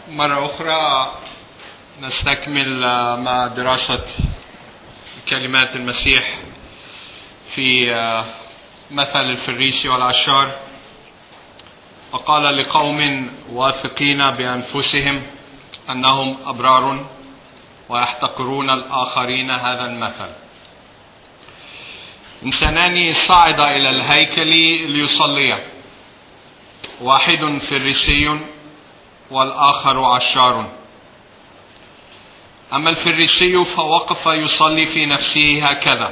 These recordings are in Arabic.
مرة أخرى نستكمل مع دراسة كلمات المسيح في مثل الفريسي والعشار. وقال لقوم واثقين بأنفسهم أنهم أبرار ويحتقرون الآخرين هذا المثل: إنسانان صعدا إلى الهيكل ليصليا، واحد فريسي والآخر عشار. أما الفريسي فوقف يصلي في نفسه هكذا: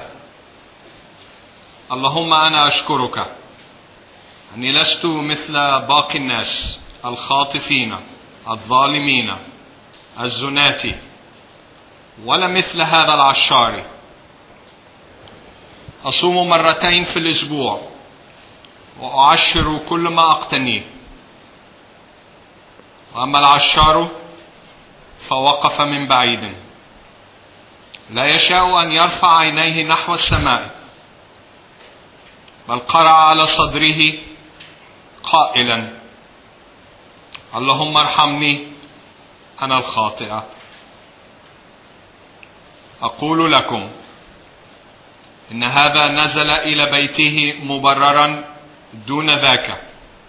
اللهم أنا أشكرك أني لست مثل باقي الناس الخاطفين الظالمين الزناة، ولا مثل هذا العشار. أصوم مرتين في الأسبوع وأعشر كل ما أقتنيه. وأما العشار فوقف من بعيد، لا يشاء أن يرفع عينيه نحو السماء، بل قرع على صدره قائلا: اللهم ارحمني أنا الخاطئ. أقول لكم إن هذا نزل إلى بيته مبررا دون ذاك،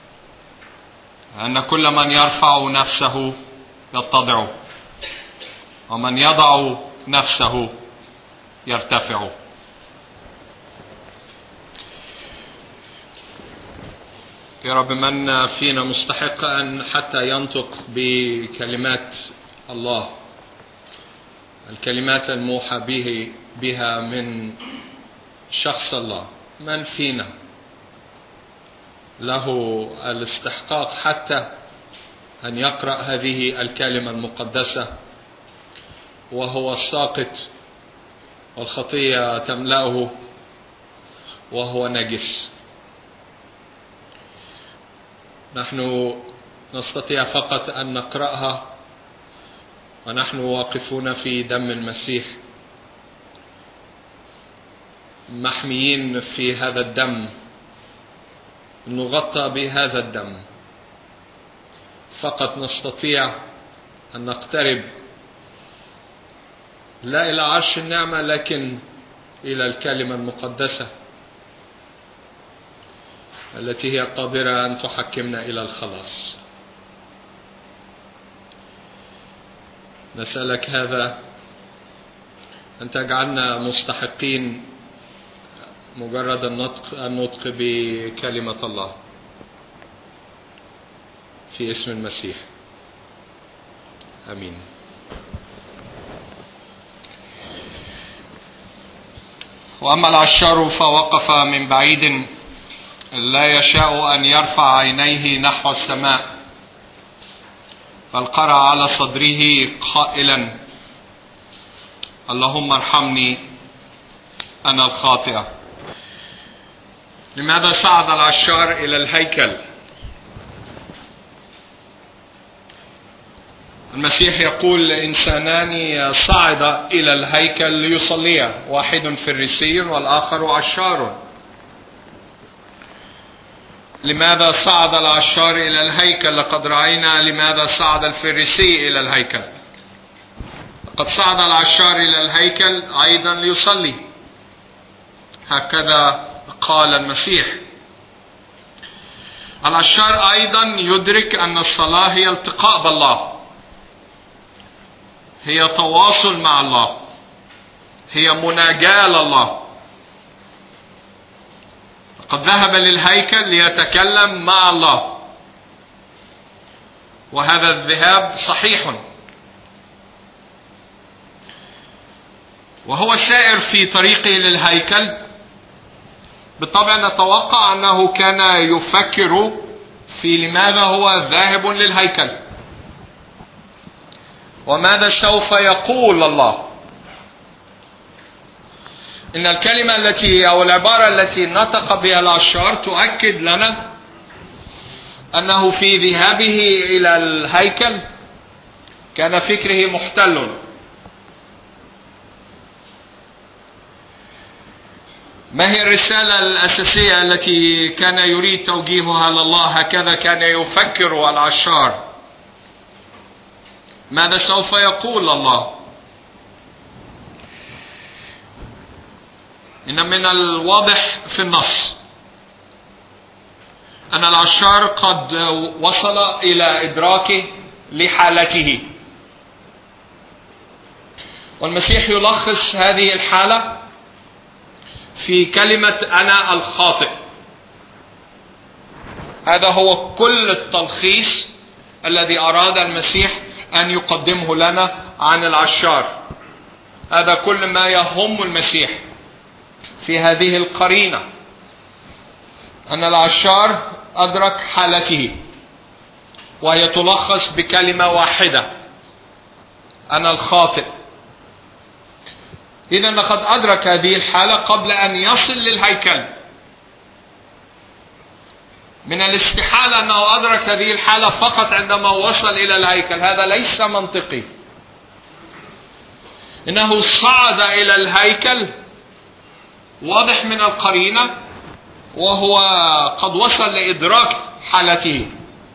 أن كل من يرفع نفسه يتضع، ومن يضع نفسه يرتفع. يا رب، من فينا مستحق أن حتى ينطق بكلمات الله، الكلمات الموحى بها من شخص الله؟ من فينا له الاستحقاق حتى أن يقرأ هذه الكلمة المقدسة وهو الساقط والخطية تملأه وهو نجس؟ نحن نستطيع فقط أن نقرأها ونحن واقفون في دم المسيح، محميين في هذا الدم، نغطى بهذا الدم. فقط نستطيع أن نقترب لا إلى عرش النعمة لكن إلى الكلمة المقدسة التي هي قادرة أن تحكمنا إلى الخلاص. نسألك هذا، أن تجعلنا مستحقين مجرد النطق بكلمة الله في اسم المسيح، آمين. وأما العشار فوقف من بعيد، لا يشاء أن يرفع عينيه نحو السماء، بل قرع على صدره قائلا: اللهم ارحمني أنا الخاطئ. لماذا صعد العشار إلى الهيكل؟ المسيح يقول: إنسانان صعدا إلى الهيكل ليصليا، واحد فريسي والآخر عشار. لماذا صعد العشار إلى الهيكل؟ لقد رأينا لماذا صعد الفريسي إلى الهيكل. لقد صعد العشار إلى الهيكل أيضا ليصلي، هكذا قال المسيح. العشار أيضا يدرك أن الصلاة هي التقاء بالله، هي تواصل مع الله، هي مناجاة لله. قد ذهب للهيكل ليتكلم مع الله، وهذا الذهاب صحيح. وهو سائر في طريقه للهيكل بالطبع نتوقع أنه كان يفكر في لماذا هو ذاهب للهيكل، وماذا سوف يقول الله. إن الكلمة أو العبارة التي نطق بها العشار تؤكد لنا أنه في ذهابه إلى الهيكل كان فكره محتل. ما هي الرسالة الأساسية التي كان يريد توجيهها لله؟ هكذا كان يفكر العشار. ماذا سوف يقول الله؟ إن من الواضح في النص أن العشار قد وصل إلى إدراكه لحالته، والمسيح يلخص هذه الحالة في كلمة أنا الخاطئ. هذا هو كل التلخيص الذي أراد المسيح أن يقدمه لنا عن العشار. هذا كل ما يهم المسيح في هذه القرينة، أن العشار أدرك حالته، وهي تلخص بكلمة واحدة: أنا الخاطئ. إذن لقد أدرك هذه الحالة قبل أن يصل للهيكل. من الاستحالة أنه أدرك هذه الحالة فقط عندما وصل إلى الهيكل، هذا ليس منطقي. إنه صعد إلى الهيكل، واضح من القرينة، وهو قد وصل لإدراك حالته.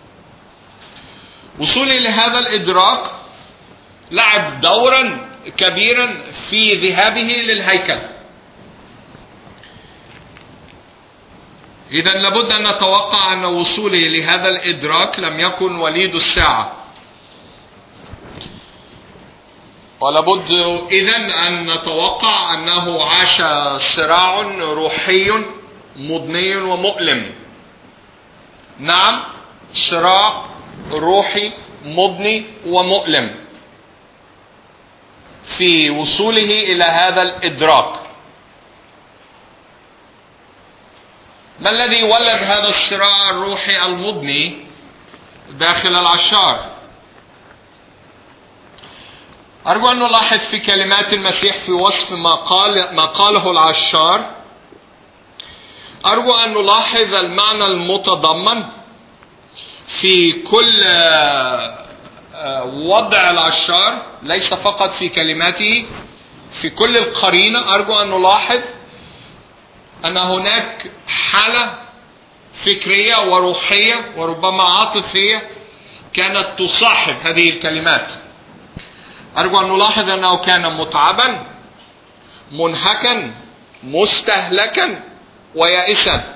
وصوله لهذا الإدراك لعب دورا كبيرا في ذهابه للهيكل. إذن لابد أن نتوقع أن وصوله لهذا الإدراك لم يكن وليد الساعة، ولابد إذن أن نتوقع أنه عاش صراع روحي مضني ومؤلم. نعم، صراع روحي مضني ومؤلم في وصوله إلى هذا الإدراك. ما الذي ولد هذا الصراع الروحي المضني داخل العشار؟ أرجو أن نلاحظ في كلمات المسيح في وصف ما قاله العشار. أرجو أن نلاحظ المعنى المتضمن في كل وضع العشار، ليس فقط في كلماته، في كل القرينة. أرجو أن نلاحظ أن هناك حالة فكرية وروحية وربما عاطفية كانت تصاحب هذه الكلمات. أرجو أن نلاحظ أنه كان متعبا، منهكا، مستهلكا ويائسا.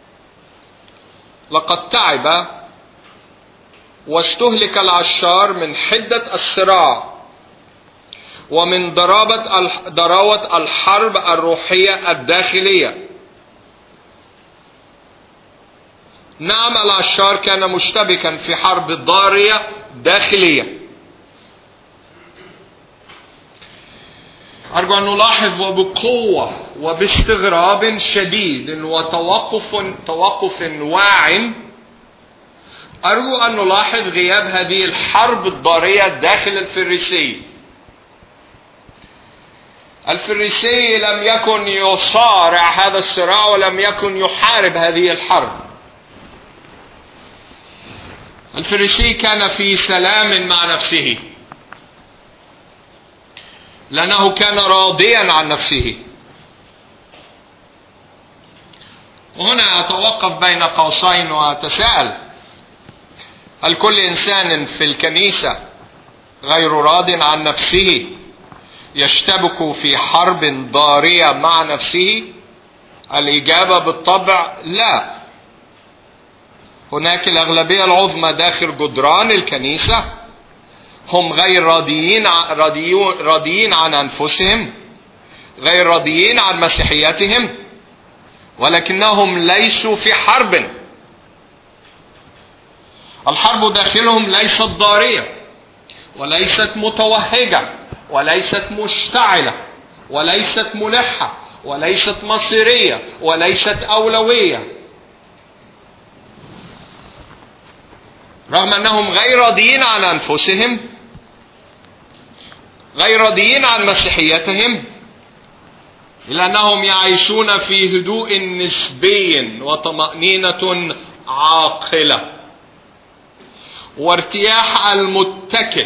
لقد تعب واستهلك العشار من حدة الصراع ومن ضراوة الحرب الروحية الداخلية. نعم، العشار كان مشتبكا في حرب ضارية داخلية. أرجو أن نلاحظ وبقوة وباستغراب شديد وتوقف واع، أرجو أن نلاحظ غياب هذه الحرب الضارية داخل الفريسي. الفريسي لم يكن يصارع هذا الصراع ولم يكن يحارب هذه الحرب. الفريسي كان في سلام مع نفسه، لأنه كان راضيا عن نفسه. وهنا أتوقف بين قوسين وأتساءل: هل كل إنسان في الكنيسة غير راض عن نفسه يشتبك في حرب ضارية مع نفسه؟ الإجابة بالطبع لا. هناك الأغلبية العظمى داخل جدران الكنيسة هم غير راضيين عن أنفسهم، غير راضيين عن مسيحيتهم، ولكنهم ليسوا في حرب. الحرب داخلهم ليست ضارية، وليست متوهجة، وليست مشتعلة، وليست ملحة، وليست مصيرية، وليست أولوية. رغم أنهم غير راضيين عن أنفسهم، غير راضيين عن مسيحيتهم، إلا أنهم يعيشون في هدوء نسبي وطمأنينة عاقلة وارتياح المتكل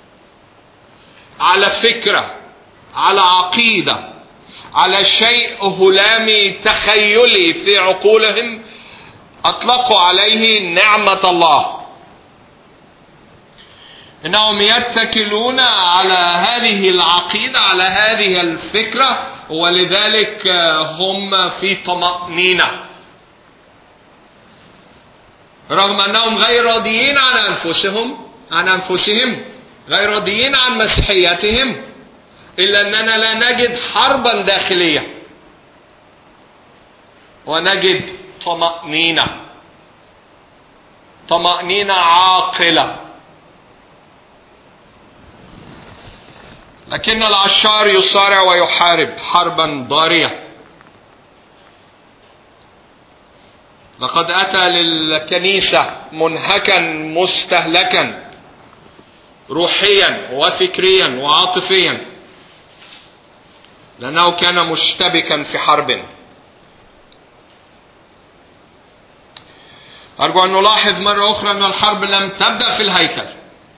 على فكرة، على عقيدة، على شيء هلامي تخيلي في عقولهم أطلقوا عليه نعمة الله. إنهم يتكلون على هذه العقيدة، على هذه الفكرة، ولذلك هم في طمأنينة رغم أنهم غير راضيين عن أنفسهم، غير راضيين عن مسيحيتهم، إلا أننا لا نجد حربا داخلية ونجد طمأنينة عاقلة. لكن العشار يصارع ويحارب حربا ضارية. لقد أتى للكنيسة منهكا مستهلكا روحيا وفكريا وعاطفيا، لأنه كان مشتبكا في حرب. أرجو أن نلاحظ مرة أخرى أن الحرب لم تبدأ في الهيكل،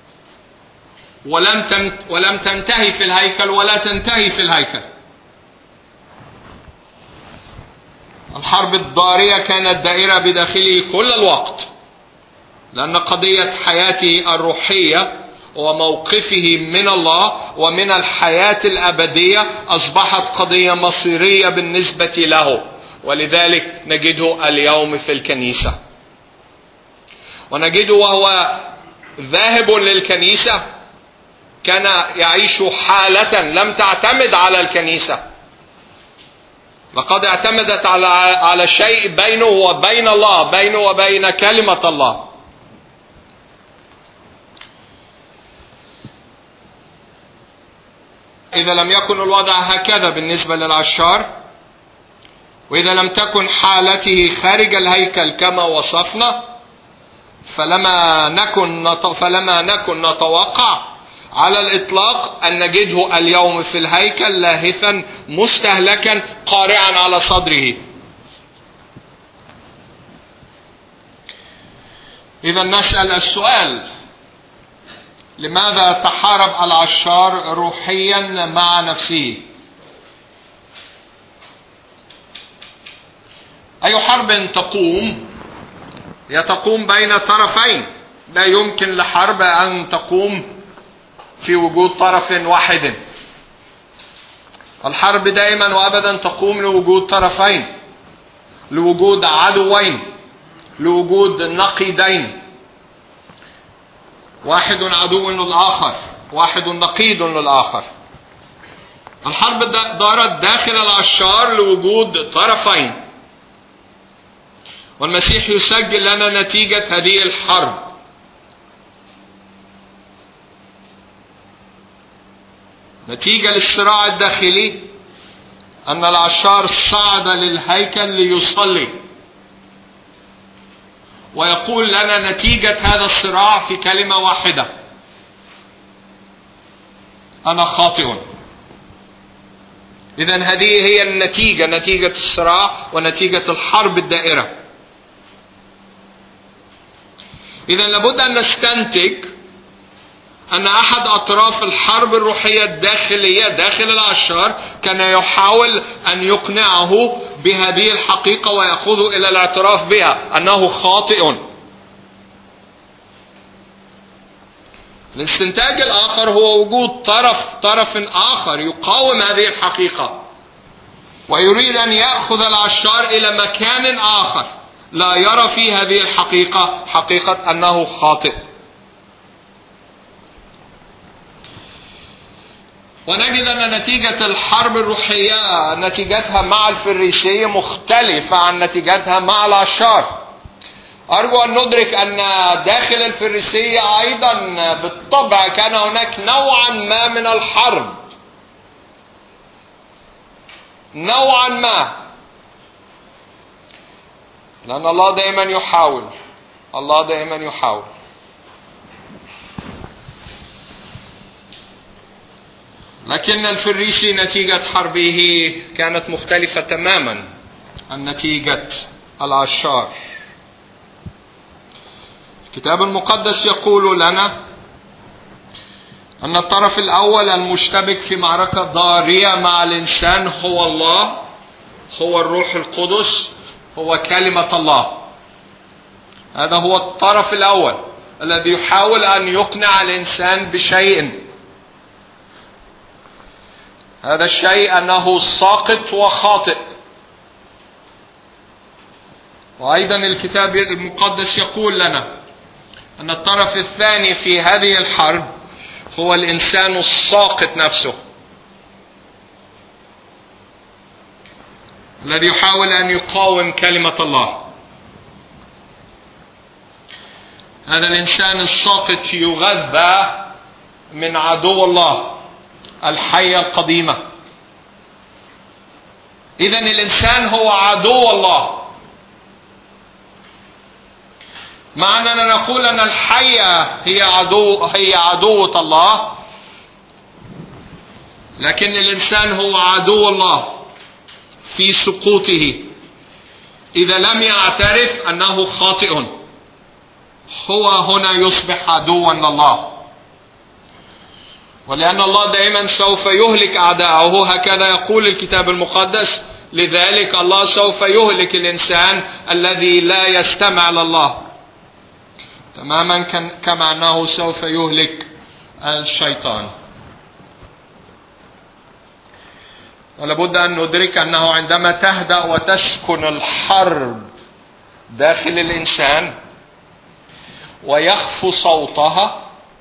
ولم تنتهي في الهيكل، ولا تنتهي في الهيكل. الحرب الضارية كانت دائرة بداخله كل الوقت، لأن قضية حياته الروحية وموقفه من الله ومن الحياة الأبدية أصبحت قضية مصيرية بالنسبة له، ولذلك نجده اليوم في الكنيسة، ونجده وهو ذاهب للكنيسة كان يعيش حالة لم تعتمد على الكنيسة، لقد اعتمدت على شيء بينه وبين الله، بينه وبين كلمة الله. إذا لم يكن الوضع هكذا بالنسبة للعشار، وإذا لم تكن حالته خارج الهيكل كما وصفنا، فلما نكن نتوقع على الإطلاق أن نجده اليوم في الهيكل لاهثا مستهلكا قارعا على صدره. إذا نسأل السؤال: لماذا تحارب العشار روحيا مع نفسه؟ أي حرب تقوم؟ هي تقوم بين طرفين. لا يمكن لحرب أن تقوم في وجود طرف واحد. الحرب دائما وأبدا تقوم لوجود طرفين، لوجود عدوين، لوجود نقيضين، واحد عدو للآخر، واحد نقيض للآخر. الحرب دارت داخل العشار لوجود طرفين، والمسيح يسجل لنا نتيجة هذه الحرب. نتيجة للصراع الداخلي أن العشار صعد للهيكل ليصلي، ويقول لنا نتيجة هذا الصراع في كلمة واحدة: أنا خاطئ. إذن هذه هي النتيجة، نتيجة الصراع ونتيجة الحرب الدائرة. إذن لابد أن نستنتج أن أحد أطراف الحرب الروحية الداخلية داخل العشار كان يحاول أن يقنعه بهذه الحقيقة ويأخذه إلى الاعتراف بها، أنه خاطئ. الاستنتاج الآخر هو وجود طرف آخر يقاوم هذه الحقيقة، ويريد أن يأخذ العشار إلى مكان آخر لا يرى فيه هذه الحقيقة، حقيقة أنه خاطئ. ونجد أن نتيجة الحرب الروحية نتيجتها مع الفريسي مختلفة عن نتيجتها مع العشار. أرجو أن ندرك أن داخل الفريسي أيضا بالطبع كان هناك نوعا ما من الحرب، نوعا ما، لأن الله دائما يحاول. لكن الفريسي نتيجة حربه كانت مختلفة تماما عن نتيجة العشار. الكتاب المقدس يقول لنا أن الطرف الأول المشتبك في معركة ضارية مع الإنسان هو الله، هو الروح القدس، هو كلمة الله. هذا هو الطرف الأول، الذي يحاول أن يقنع الإنسان بشيء. هذا الشيء أنه ساقط وخاطئ. وأيضا الكتاب المقدس يقول لنا أن الطرف الثاني في هذه الحرب هو الإنسان الساقط نفسه، الذي يحاول أن يقاوم كلمة الله. هذا الإنسان الساقط يغذى من عدو الله، الحية القديمة. إذن الإنسان هو عدو الله. مع أننا نقول أن الحية هي عدوة الله، لكن الإنسان هو عدو الله في سقوطه إذا لم يعترف أنه خاطئ. هو هنا يصبح عدوا لله، ولأن الله دائما سوف يهلك أعداءه، هكذا يقول الكتاب المقدس. لذلك الله سوف يهلك الإنسان الذي لا يستمع لله، تماما كما أنه سوف يهلك الشيطان. ولابد أن ندرك أنه عندما تهدأ وتسكن الحرب داخل الإنسان ويخفو صوتها،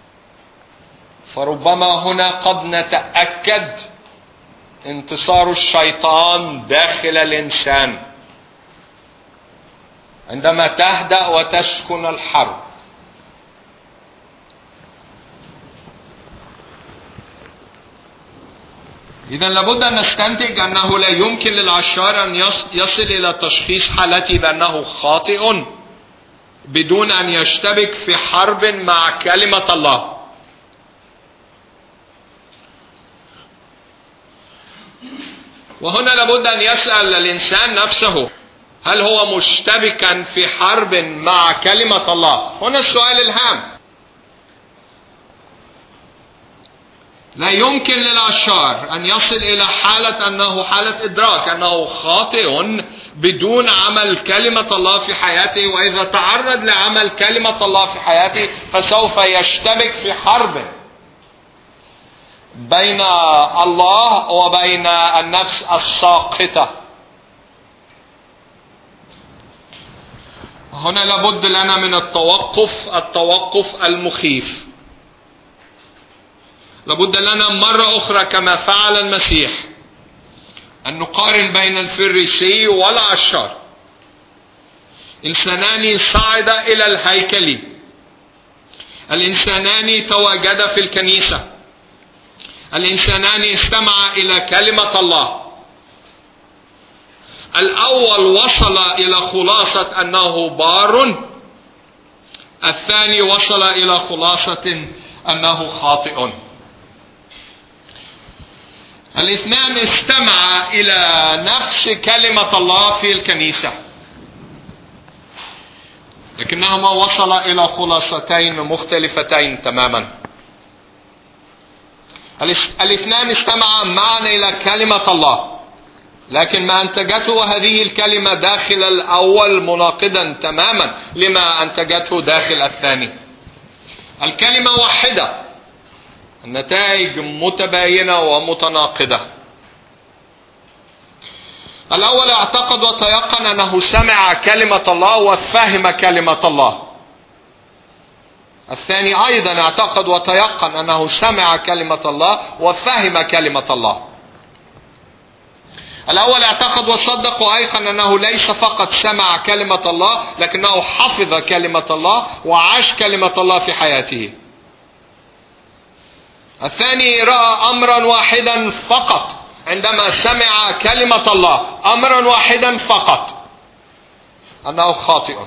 فربما هنا قد نتأكد انتصار الشيطان داخل الإنسان عندما تهدأ وتسكن الحرب. إذن لابد أن نستنتج أنه لا يمكن للعشار أن يصل إلى تشخيص حالته بأنه خاطئ بدون أن يشتبك في حرب مع كلمة الله. وهنا لابد أن يسأل الإنسان نفسه، هل هو مشتبكا في حرب مع كلمة الله؟ هنا السؤال الهام. لا يمكن للعشار أن يصل إلى حالة إدراك أنه خاطئ بدون عمل كلمة الله في حياته، وإذا تعرض لعمل كلمة الله في حياته فسوف يشتبك في حرب بين الله وبين النفس الساقطة. هنا لابد لنا من التوقف المخيف. لابد لنا مرة أخرى كما فعل المسيح أن نقارن بين الفريسي والعشار. إنسانان صعدا إلى الهيكل، الإنسانان تواجدا في الكنيسة، الإنسانان استمعا إلى كلمة الله. الأول وصل إلى خلاصة أنه بار، الثاني وصل إلى خلاصة أنه خاطئ. الاثنان استمعا إلى نفس كلمة الله في الكنيسة، لكنهما وصلا إلى خلاصتين مختلفتين تماما. الاثنان استمعا معا إلى كلمة الله، لكن ما أنتجته هذه الكلمة داخل الأول مناقضا تماما لما أنتجته داخل الثاني. الكلمة واحدة، النتائج متباينة ومتناقضة. الأول اعتقد وتيقن أنه سمع كلمة الله وفهم كلمة الله. الثاني أيضا اعتقد وتيقن أنه سمع كلمة الله وفهم كلمة الله. الأول اعتقد وصدق وأيقن أنه ليس فقط سمع كلمة الله، لكنه حفظ كلمة الله وعاش كلمة الله في حياته. الثاني رأى أمرا واحدا فقط عندما سمع كلمة الله، أمرا واحدا فقط، أنه خاطئ.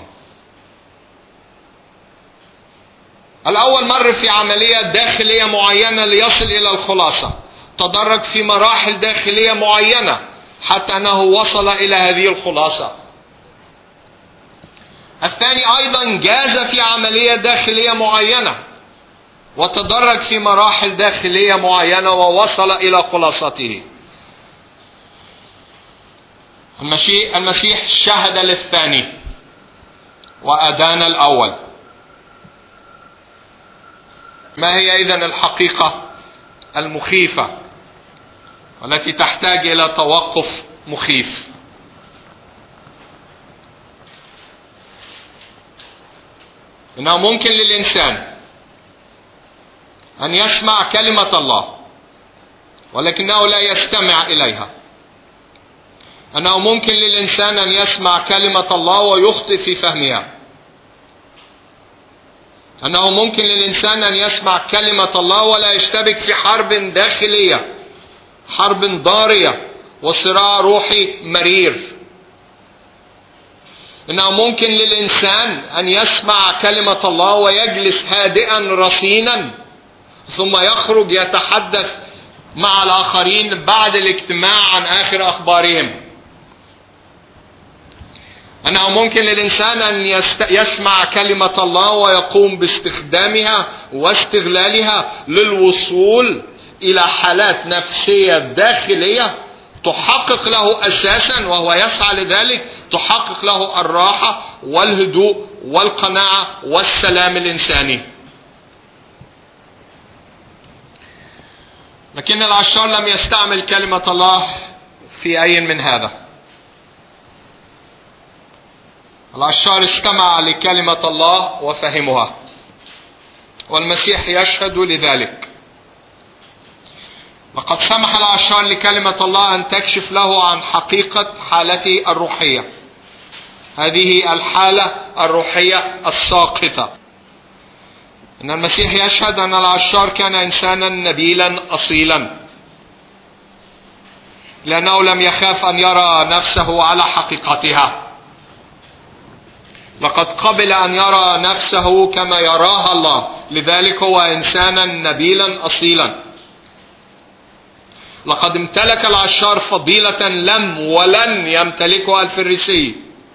الأول مر في عملية داخلية معينة ليصل إلى الخلاصة، تدرج في مراحل داخلية معينة حتى أنه وصل إلى هذه الخلاصة. الثاني أيضا جاز في عملية داخلية معينة وتدرج في مراحل داخلية معينة ووصل إلى خلاصته. المسيح شهد للثاني وأدان الأول. ما هي إذن الحقيقة المخيفة والتي تحتاج إلى توقف مخيف؟ إنه ممكن للإنسان أن يسمع كلمة الله ولكنه لا يستمع إليها. أنه ممكن للإنسان أن يسمع كلمة الله ويخطئ في فهمها. أنه ممكن للإنسان أن يسمع كلمة الله ولا يشتبك في حرب داخلية، حرب ضارية وصراع روحي مرير. إنه ممكن للإنسان أن يسمع كلمة الله ويجلس هادئا رصينا ثم يخرج يتحدث مع الآخرين بعد الاجتماع عن آخر أخبارهم. أنه ممكن للإنسان أن يسمع كلمة الله ويقوم باستخدامها واستغلالها للوصول إلى حالات نفسية داخلية تحقق له أساسا، وهو يسعى لذلك، تحقق له الراحة والهدوء والقناعة والسلام الإنساني. لكن العشار لم يستعمل كلمة الله في أي من هذا. العشار استمع لكلمة الله وفهمها، والمسيح يشهد لذلك. لقد سمح العشار لكلمة الله أن تكشف له عن حقيقة حالته الروحية، هذه الحالة الروحية الساقطة. إن المسيح يشهد أن العشار كان إنسانا نبيلا أصيلا، لأنه لم يخاف أن يرى نفسه على حقيقتها. لقد قبل أن يرى نفسه كما يراها الله، لذلك هو إنسانا نبيلا أصيلا. لقد امتلك العشار فضيلة لم ولن يمتلكها الفريسي،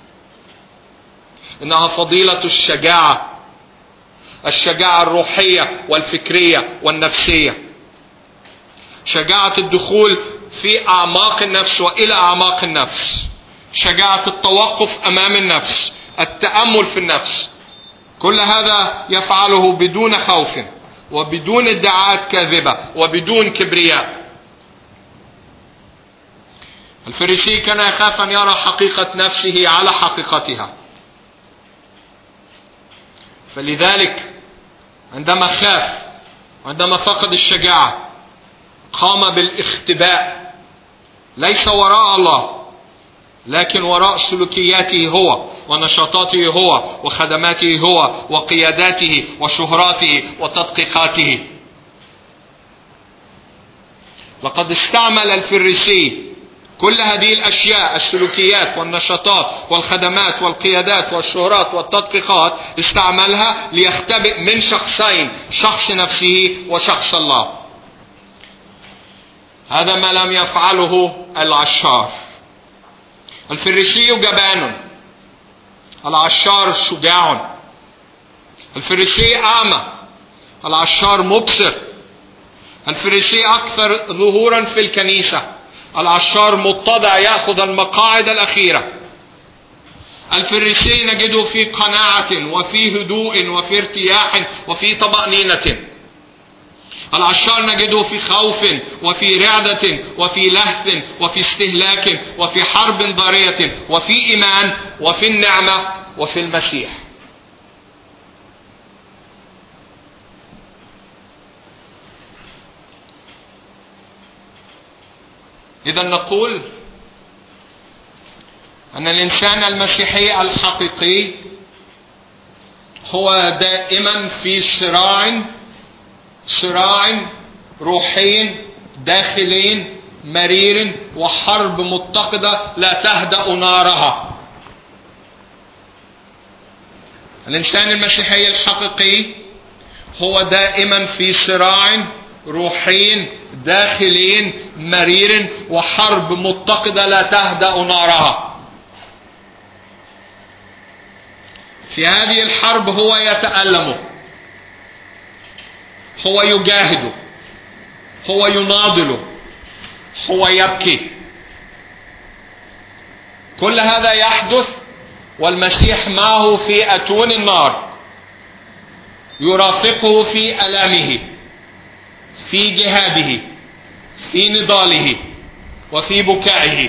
إنها فضيلة الشجاعة، الشجاعة الروحية والفكرية والنفسية. شجاعة الدخول في أعماق النفس وإلى أعماق النفس، شجاعة التوقف أمام النفس، التأمل في النفس. كل هذا يفعله بدون خوف وبدون ادعاءات كاذبة وبدون كبرياء. الفريسي كان يخاف أن يرى حقيقة نفسه على حقيقتها، فلذلك عندما خاف وعندما فقد الشجاعة قام بالاختباء، ليس وراء الله لكن وراء سلوكياته هو ونشاطاته هو وخدماته هو وقياداته وشهراته وتدقيقاته. لقد استعمل الفريسي كل هذه الأشياء، السلوكيات والنشاطات والخدمات والقيادات والشهرات والتدقيقات، استعملها ليختبئ من شخصين، شخص نفسه وشخص الله. هذا ما لم يفعله العشار. الفريسي جبان، العشار شجاع. الفريسي أعمى، العشار مبصر. الفريسي أكثر ظهورا في الكنيسة، العشار متضع يأخذ المقاعد الأخيرة. الفريسي نجده في قناعة وفي هدوء وفي ارتياح وفي طمأنينة. العشار نجده في خوف وفي رعدة وفي لهث وفي استهلاك وفي حرب ضارية وفي إيمان وفي النعمة وفي المسيح. إذا نقول أن الإنسان المسيحي الحقيقي هو دائما في صراع روحي داخلي مرير وحرب متقدة لا تهدأ نارها. الإنسان المسيحي الحقيقي هو دائما في صراع روحي داخلي مرير وحرب متقدة لا تهدأ نارها. في هذه الحرب هو يتألم، هو يجاهد، هو يناضل، هو يبكي. كل هذا يحدث والمسيح معه في أتون النار. يرافقه في ألامه، في جهاده، في نضاله، وفي بكائه.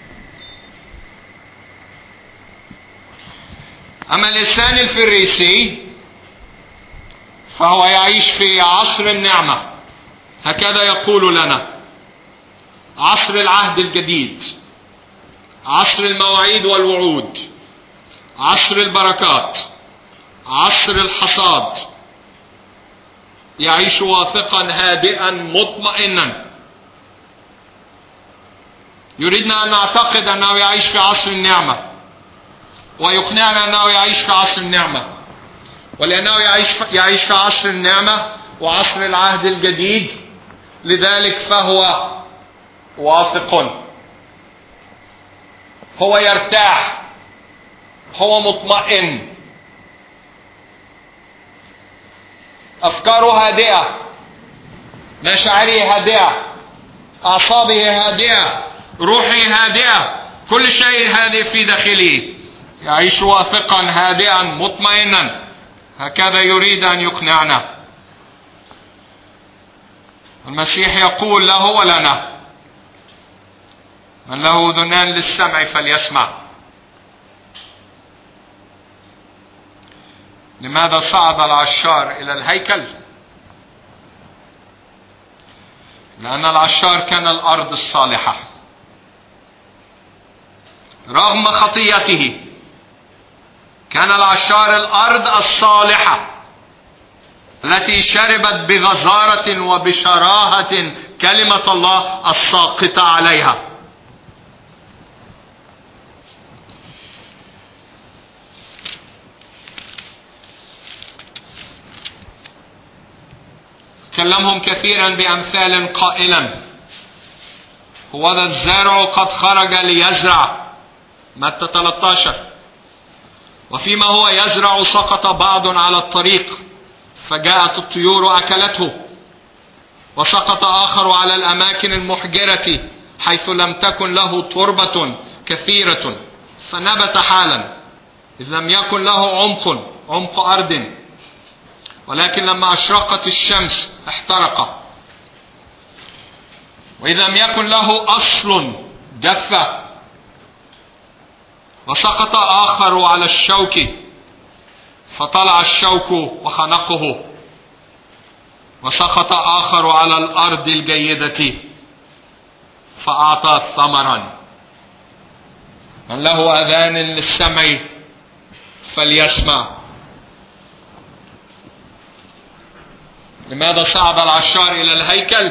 أما الإنسان الفريسي فهو يعيش في عصر النعمة، هكذا يقول لنا: عصر العهد الجديد، عصر المواعيد والوعود، عصر البركات، عصر الحصاد. يعيش واثقا هادئا مطمئنا. يريدنا أن نعتقد أنه يعيش في عصر النعمة، ويقنعنا أنه يعيش في عصر النعمة، ولأنه يعيش في عصر النعمة وعصر العهد الجديد، لذلك فهو واثق، هو يرتاح، هو مطمئن، أفكاره هادئة، مشاعره هادئة، أعصابه هادئة، روحه هادئة، كل شيء هادئ في داخله. يعيش واثقا هادئا مطمئنا، هكذا يريد أن يقنعنا. المسيح يقول له ولنا: من له أذنان للسمع فليسمع. لماذا صعد العشار إلى الهيكل؟ لأن العشار كان الأرض الصالحة. رغم خطيته كان العشار الأرض الصالحة التي شربت بغزارة وبشراهة كلمة الله الساقطة عليها. كلمهم كثيرا بأمثال قائلا: هو ذا الزارع قد خرج ليزرع. متى 13. وفيما هو يزرع سقط بعض على الطريق، فجاءت الطيور أكلته. وسقط آخر على الأماكن المحجرة حيث لم تكن له تربة كثيرة، فنبت حالا، إذ لم يكن له عمق أرض، ولكن لما أشرقت الشمس احترق. وإذا لم يكن له أصل جف. وسقط آخر على الشوك، فطلع الشوك وخنقه. وسقط آخر على الأرض الجيدة، فأعطى ثمرا. من له أذان للسمع فليسمع. لماذا صعد العشار إلى الهيكل؟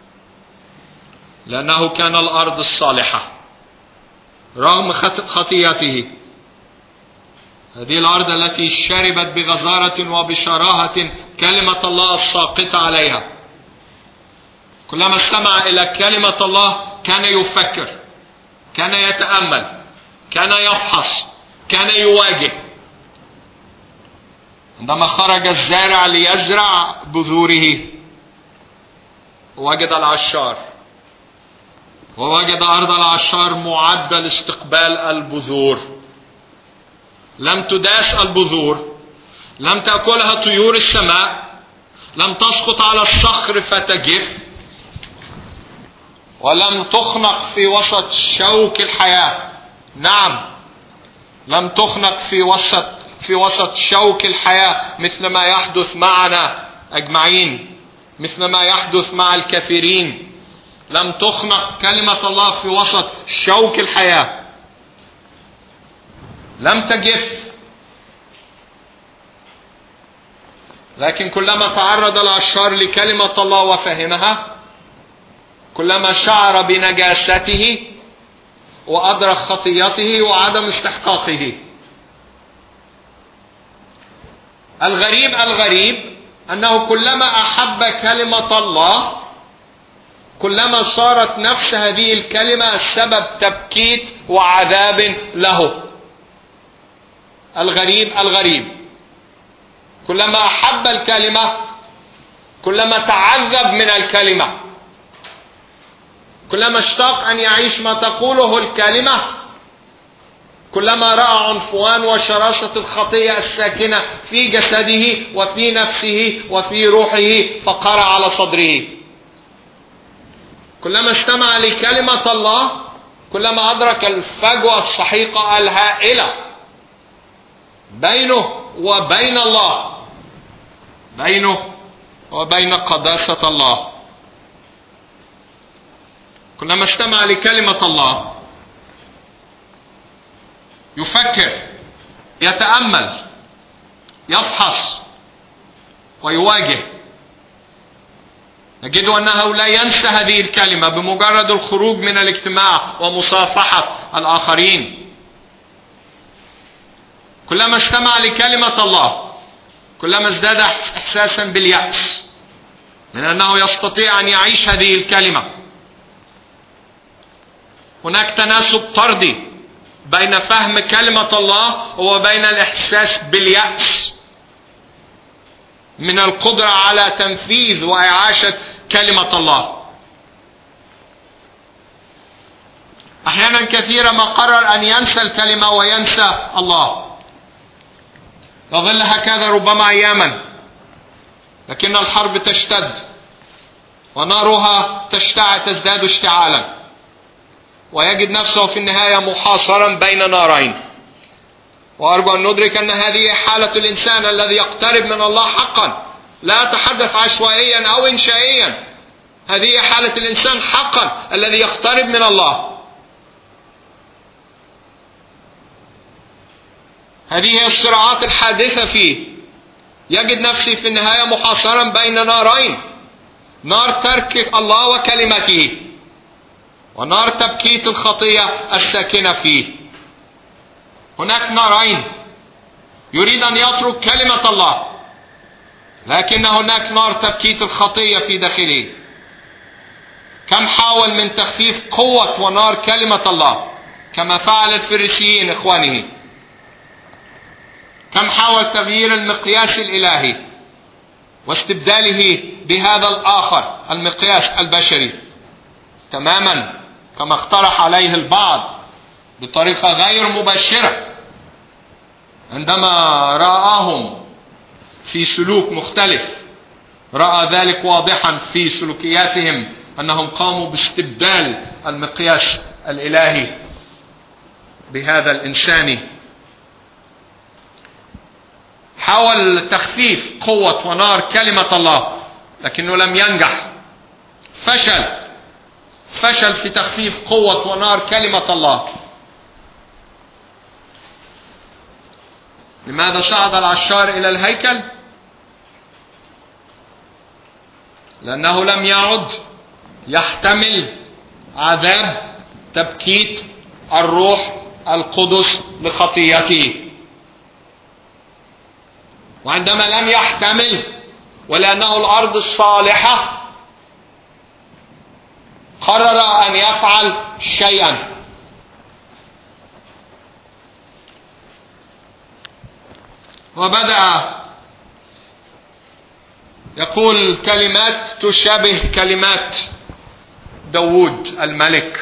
لأنه كان الأرض الصالحة رغم خطيئته. هذه الأرض التي شربت بغزارة وبشراهة كلمة الله الساقطة عليها. كلما استمع إلى كلمة الله كان يفكر، كان يتأمل، كان يفحص، كان يواجه. عندما خرج الزارع ليزرع بذوره وجد العشار، ووجد أرض العشار معدة لاستقبال البذور. لم تداس البذور، لم تأكلها طيور السماء، لم تسقط على الصخر فتجف، ولم تخنق في وسط شوك الحياة. نعم، لم تخنق في وسط شوك الحياة مثل ما يحدث معنا أجمعين، مثل ما يحدث مع الكثيرين. لم تخنق كلمة الله في وسط شوك الحياة، لم تجف. لكن كلما تعرض العشار لكلمة الله وفهمها، كلما شعر بنجاسته وأدرك خطيته وعدم استحقاقه. الغريب أنه كلما أحب كلمة الله، كلما صارت نفس هذه الكلمة سبب تبكيت وعذاب له. الغريب كلما أحب الكلمة كلما تعذب من الكلمة، كلما اشتاق أن يعيش ما تقوله الكلمة كلما رأى عنفوان وشراسة الخطية الساكنة في جسده وفي نفسه وفي روحه فقرع على صدره. كلما استمع لكلمة الله كلما أدرك الفجوة السحيقة الهائلة بينه وبين الله، بينه وبين قداسة الله. كلما استمع لكلمة الله يفكر، يتأمل، يفحص ويواجه، نجد أنه لا ينسى هذه الكلمة بمجرد الخروج من الاجتماع ومصافحة الآخرين. كلما استمع لكلمة الله كلما ازداد إحساسا باليأس من أنه يستطيع أن يعيش هذه الكلمة. هناك تناسب طردي بين فهم كلمة الله وبين الإحساس باليأس من القدرة على تنفيذ وإعاشة كلمة الله. أحيانا كثيرة ما قرر أن ينسى الكلمة وينسى الله، يظل هكذا ربما أياما، لكن الحرب تشتد ونارها تزداد اشتعالا، ويجد نفسه في النهاية محاصرا بين نارين. وأرجو أن ندرك أن هذه حالة الإنسان الذي يقترب من الله حقا، لا أتحدث عشوائيا أو إنشائيا، هذه حالة الإنسان حقا الذي يقترب من الله. هذه هي الصراعات الحادثة فيه، يجد نفسه في النهاية محاصرا بين نارين، نار ترك الله وكلمته، ونار تبكيت الخطية الساكنة فيه. هناك نارين، يريد أن يترك كلمة الله، لكن هناك نار تبكيت الخطية في داخله. كم حاول من تخفيف قوة ونار كلمة الله كما فعل الفريسيين إخوانه، كم حاول تغيير المقياس الإلهي واستبداله بهذا الآخر المقياس البشري، تماما كما اقترح عليه البعض بطريقة غير مباشرة عندما رآهم في سلوك مختلف. رأى ذلك واضحا في سلوكياتهم أنهم قاموا باستبدال المقياس الإلهي بهذا الإنساني. حاول تخفيف قوة ونار كلمة الله لكنه لم ينجح، فشل في تخفيف قوة ونار كلمة الله. لماذا صعد العشار إلى الهيكل؟ لأنه لم يعد يحتمل عذاب تبكيت الروح القدس لخطيته. وعندما لم يحتمل ولأنه الأرض الصالحة قرر أن يفعل شيئا. وبدأ يقول كلمات تشابه كلمات داود الملك.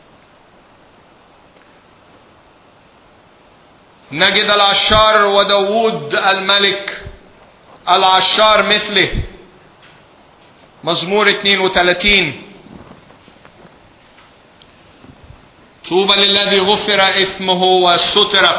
نجد العشار وداود الملك، العشار مثله. مزمور 32: طوبى للذي غفر إثمه وسترت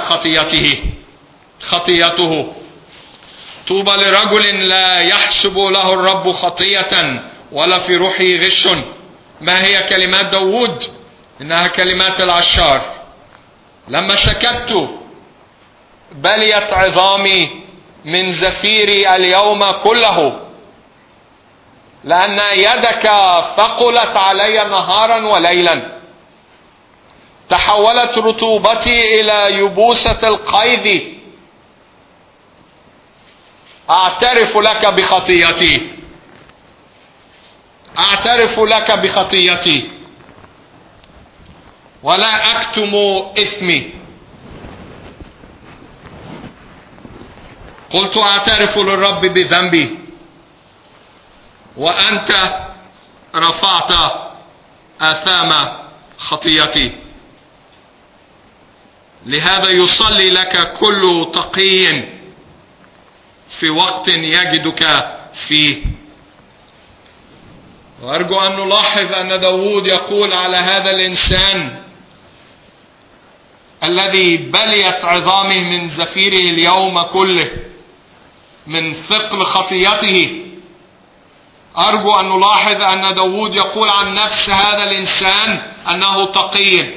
خطيته. طوبى لرجل لا يحسب له الرب خطية ولا في روحه غش. ما هي كلمات داود؟ إنها كلمات العشار. لما سكت بليت عظامي من زفيري اليوم كله، لأن يدك ثقلت علي نهارا وليلا. تحولت رطوبتي إلى يبوسة القيد. أعترف لك بخطيتي ولا أكتم إثمي. قلت أعترف للرب بذنبي وأنت رفعت آثام خطيتي. لهذا يصلي لك كل تقي في وقت يجدك فيه. وأرجو أن نلاحظ أن داود يقول على هذا الإنسان الذي بليت عظامه من زفيره اليوم كله من ثقل خطيته، أرجو أن نلاحظ أن داود يقول عن نفس هذا الإنسان أنه تقي،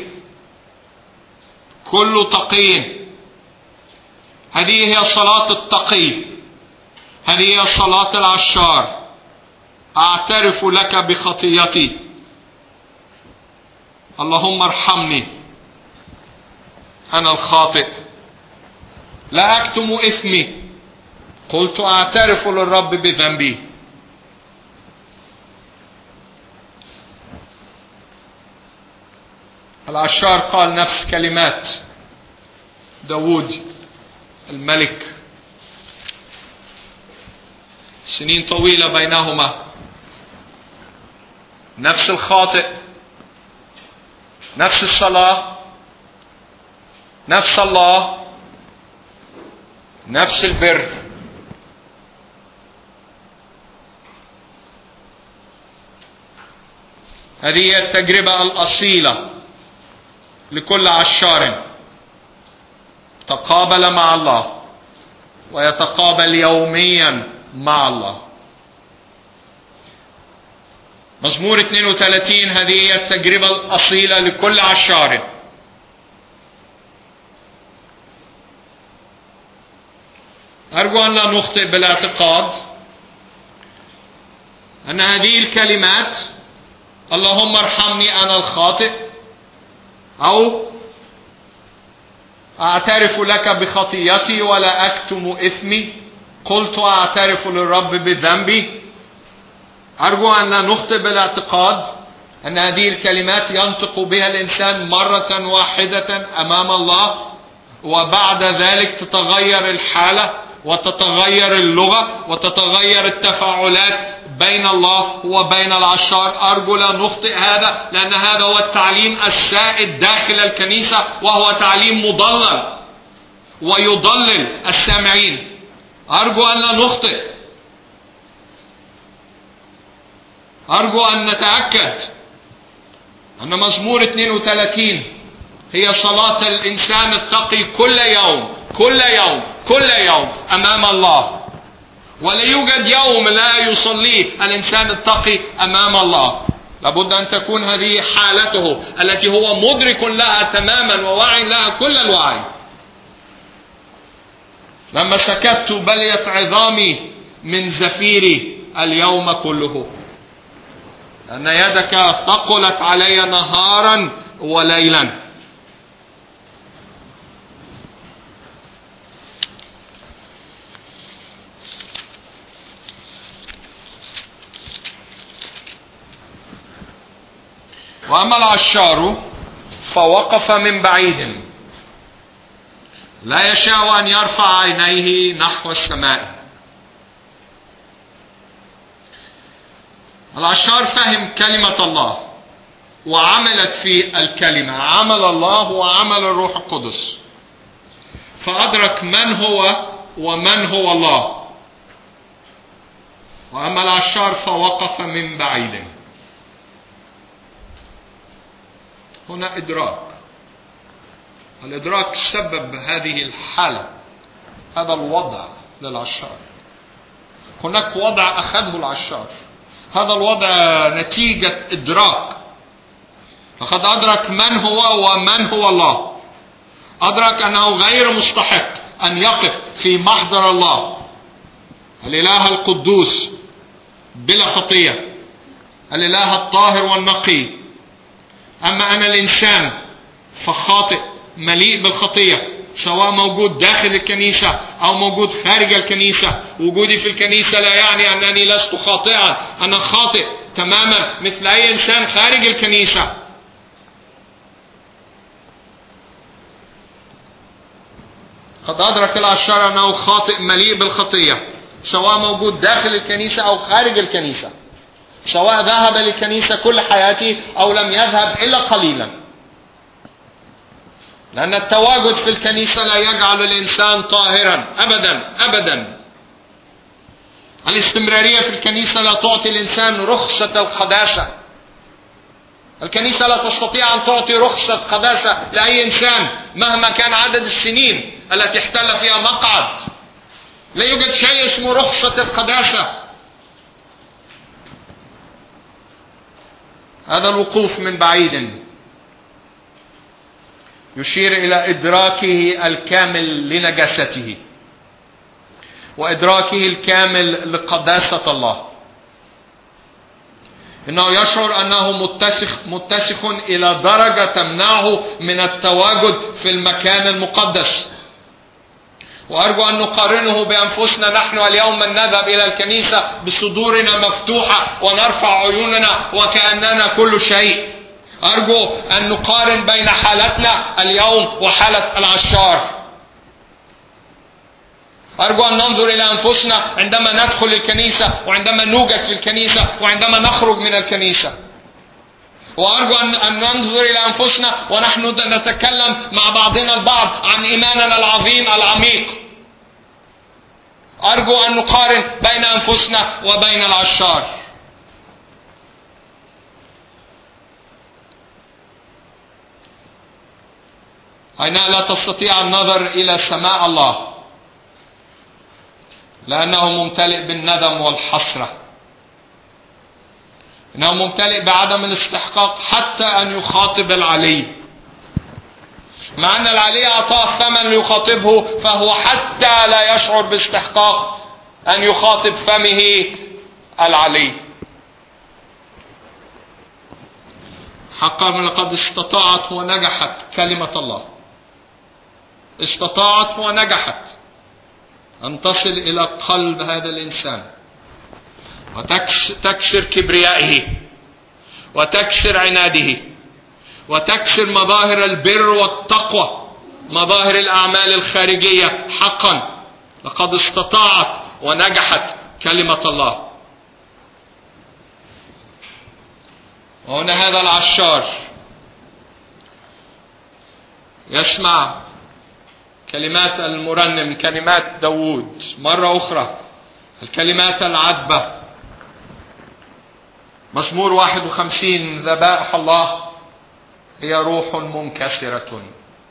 كل تقي. هذه هي صلاة التقي، هذه هي صلاة العشار. أعترف لك بخطيتي، اللهم ارحمني أنا الخاطئ، لا أكتم إثمي، قلت أعترف للرب بذنبي. العشار قال نفس كلمات داود الملك، سنين طويلة بينهما، نفس الخاطئ، نفس الصلاة، نفس الله، نفس البر. هذه هي التجربة الأصيلة لكل عشار تقابل مع الله ويتقابل يوميا مع الله. مزمور 32 هذه هي التجربة الأصيلة لكل عشار. أرجو أن لا نخطئ بالاعتقاد أن هذه الكلمات اللهم ارحمني أنا الخاطئ أو أعترف لك بخطيتي ولا أكتم إثمي، قلت أعترف للرب بذنبي، أرجو أن لا نخطئ بالاعتقاد أن هذه الكلمات ينطق بها الإنسان مرة واحدة أمام الله، وبعد ذلك تتغير الحالة وتتغير اللغة وتتغير التفاعلات بين الله وبين العشار. أرجو لا نخطئ هذا، لأن هذا هو التعليم السائد داخل الكنيسة، وهو تعليم مضلل ويضلل السامعين. أرجو أن لا نخطئ، أرجو أن نتأكد أن مزمور 32 هي صلاة الإنسان التقي كل يوم كل يوم كل يوم أمام الله، ولا يوجد يوم لا يصليه الإنسان التقي أمام الله. لابد أن تكون هذه حالته التي هو مدرك لها تماما وواعي لها كل الوعي. لما سكت بليت عظامي من زفيري اليوم كله، أن يدك ثقلت علي نهارا وليلا. وأما العشار فوقف من بعيد لا يشاء أن يرفع عينيه نحو السماء. العشار فهم كلمة الله وعملت في الكلمة، عمل الله وعمل الروح القدس، فأدرك من هو ومن هو الله. وأما العشار فوقف من بعيد. هنا إدراك، الإدراك سبب هذه الحالة، هذا الوضع للعشار. هناك وضع أخذه العشار، هذا الوضع نتيجة إدراك. لقد أدرك من هو ومن هو الله، أدرك أنه غير مستحق أن يقف في محضر الله الإله القدوس بلا خطية، الإله الطاهر والنقي. أما أنا الإنسان فخاطئ مليء بالخطية، سواء موجود داخل الكنيسة أو موجود خارج الكنيسة. وجودي في الكنيسة لا يعني أنني لست خاطئا، أنا خاطئ تماما مثل أي إنسان خارج الكنيسة. قد أدرك العشار أنه خاطئ مليء بالخطية، سواء موجود داخل الكنيسة أو خارج الكنيسة، سواء ذهب للكنيسة كل حياته أو لم يذهب إلا قليلا. لأن التواجد في الكنيسة لا يجعل الإنسان طاهرا أبدا أبدا. الاستمرارية في الكنيسة لا تعطي الإنسان رخصة القداسة. الكنيسة لا تستطيع أن تعطي رخصة قداسة لأي إنسان مهما كان عدد السنين التي احتل فيها مقعد. لا يوجد شيء اسمه رخصة القداسة. هذا الوقوف من بعيد يشير إلى إدراكه الكامل لنجاسته وإدراكه الكامل لقداسة الله. إنه يشعر أنه متسخ إلى درجة تمنعه من التواجد في المكان المقدس. وأرجو أن نقارنه بأنفسنا نحن اليوم من نذهب إلى الكنيسة بصدورنا مفتوحة ونرفع عيوننا وكأننا كل شيء. أرجو أن نقارن بين حالتنا اليوم وحالة العشار. أرجو أن ننظر إلى أنفسنا عندما ندخل الكنيسة وعندما نوجد في الكنيسة وعندما نخرج من الكنيسة. وأرجو أن ننظر إلى أنفسنا ونحن نتكلم مع بعضنا البعض عن إيماننا العظيم العميق. أرجو أن نقارن بين أنفسنا وبين العشار. عيناها لا تستطيع النظر إلى سماء الله لأنه ممتلئ بالندم والحسرة. إنه ممتلئ بعدم الاستحقاق حتى أن يخاطب العلي، مع أن العلي أعطاه ثمن ليخاطبه، فهو حتى لا يشعر باستحقاق أن يخاطب فمه العلي. حقا لقد استطاعت ونجحت كلمة الله، استطاعت ونجحت أن تصل إلى قلب هذا الإنسان وتكسر كبريائه وتكسر عناده وتكسر مظاهر البر والتقوى، مظاهر الأعمال الخارجية. حقا لقد استطاعت ونجحت كلمة الله. وهنا هذا العشار يسمع كلمات المرنم، كلمات داود مرة أخرى، الكلمات العذبة. مزمور 51: ذبائح الله هي روح منكسرة.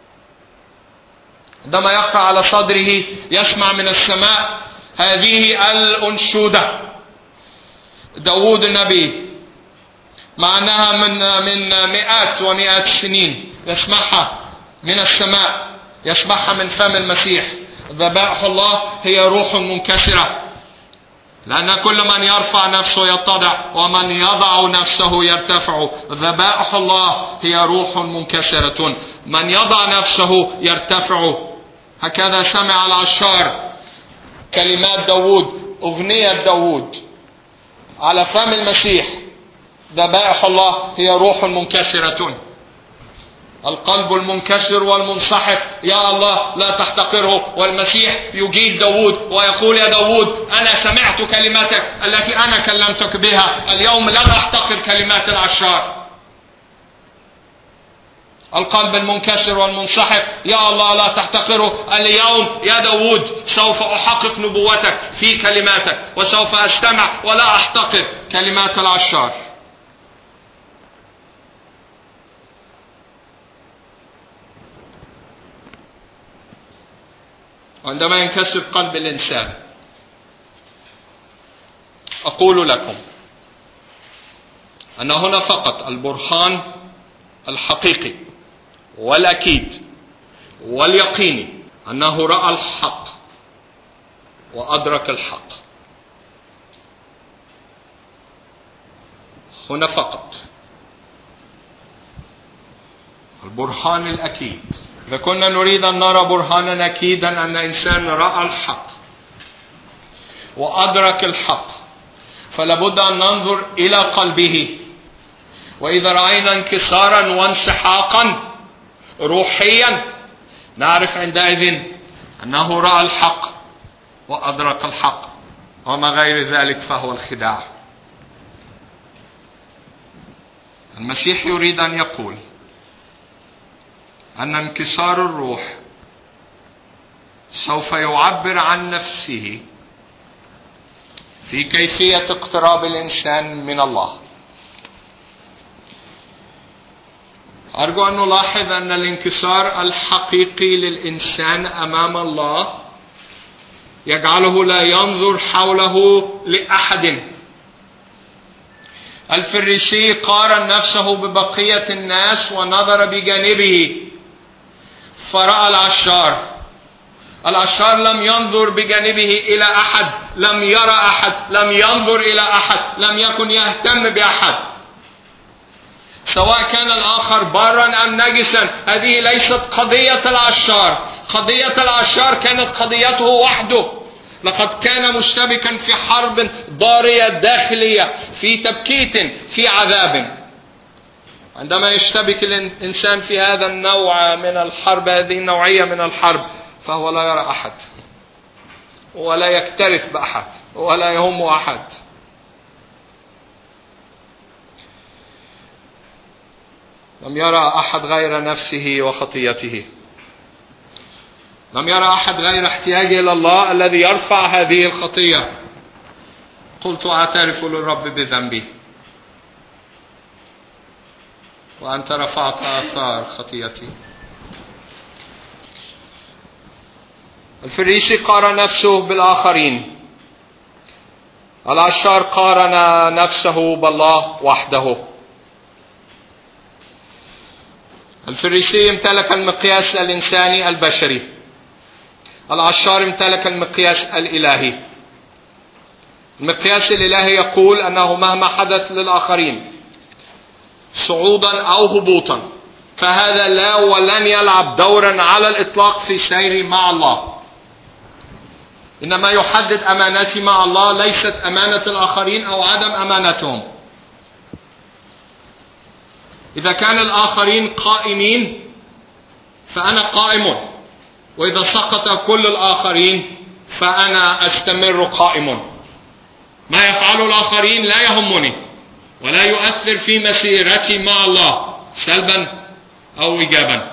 عندما يقرأ على صدره يسمع من السماء هذه الأنشودة. داود النبي مع أنها من مئات ومئات السنين يسمعها من السماء، يسمعها من فم المسيح. ذبائح الله هي روح منكسرة، لأن كل من يرفع نفسه يتضع ومن يضع نفسه يرتفع. ذبائح الله هي روح منكسرة، من يضع نفسه يرتفع. هكذا سمع العشار كلمات داود، أغنية داود على فم المسيح. ذبائح الله هي روح منكسرة. القلب المنكسر والمنسحق يا الله لا تحتقره. والمسيح يجيب داود ويقول: يا داود، أنا سمعت كلماتك التي أنا كلمتك بها، اليوم لن أحتقر كلمات العشار. القلب المنكسر والمنسحق يا الله لا تحتقره. اليوم يا داود سوف أحقق نبوتك في كلماتك، وسوف أستمع ولا أحتقر كلمات العشار. عندما ينكسر قلب الإنسان أقول لكم أن هنا فقط البرهان الحقيقي والأكيد واليقيني أنه رأى الحق وأدرك الحق. هنا فقط البرهان الأكيد. إذا كنا نريد أن نرى برهانا أكيدا أن إنسان رأى الحق وأدرك الحق، فلابد أن ننظر إلى قلبه. وإذا رأينا انكسارا وانسحاقا روحيا نعرف عندئذ أنه رأى الحق وأدرك الحق، وما غير ذلك فهو الخداع. المسيح يريد أن يقول أن انكسار الروح سوف يعبر عن نفسه في كيفية اقتراب الإنسان من الله. أرجو أن نلاحظ أن الانكسار الحقيقي للإنسان أمام الله يجعله لا ينظر حوله لأحد. الفريسي قارن نفسه ببقية الناس ونظر بجانبه فرأى العشار. العشار لم ينظر بجانبه إلى أحد، لم يرى أحد، لم ينظر إلى أحد، لم يكن يهتم بأحد، سواء كان الآخر بارا أم نجسا. هذه ليست قضية العشار. قضية العشار كانت قضيته وحده. لقد كان مشتبكا في حرب ضارية داخلية، في تبكيت، في عذاب. عندما يشتبك الإنسان في هذا النوع من الحرب، هذه النوعية من الحرب، فهو لا يرى أحد ولا يكترث بأحد ولا يهم أحد. لم يرى أحد غير نفسه وخطيته. لم يرى أحد غير احتياجه إلى الله الذي يرفع هذه الخطية. قلت أعترف للرب بذنبي وأنت رفعت آثار خطيتي. الفريسي قارن نفسه بالآخرين. العشار قارن نفسه بالله وحده. الفريسي امتلك المقياس الإنساني البشري. العشار امتلك المقياس الإلهي. المقياس الإلهي يقول أنه مهما حدث للآخرين صعودا أو هبوطا، فهذا لا ولن يلعب دورا على الإطلاق في سيري مع الله. إنما يحدد أمانتي مع الله ليست أمانة الآخرين أو عدم أمانتهم. إذا كان الآخرين قائمين فأنا قائم، وإذا سقط كل الآخرين فأنا أستمر قائم. ما يفعله الآخرين لا يهمني ولا يؤثر في مسيرتي مع الله سلبا أو إيجابا.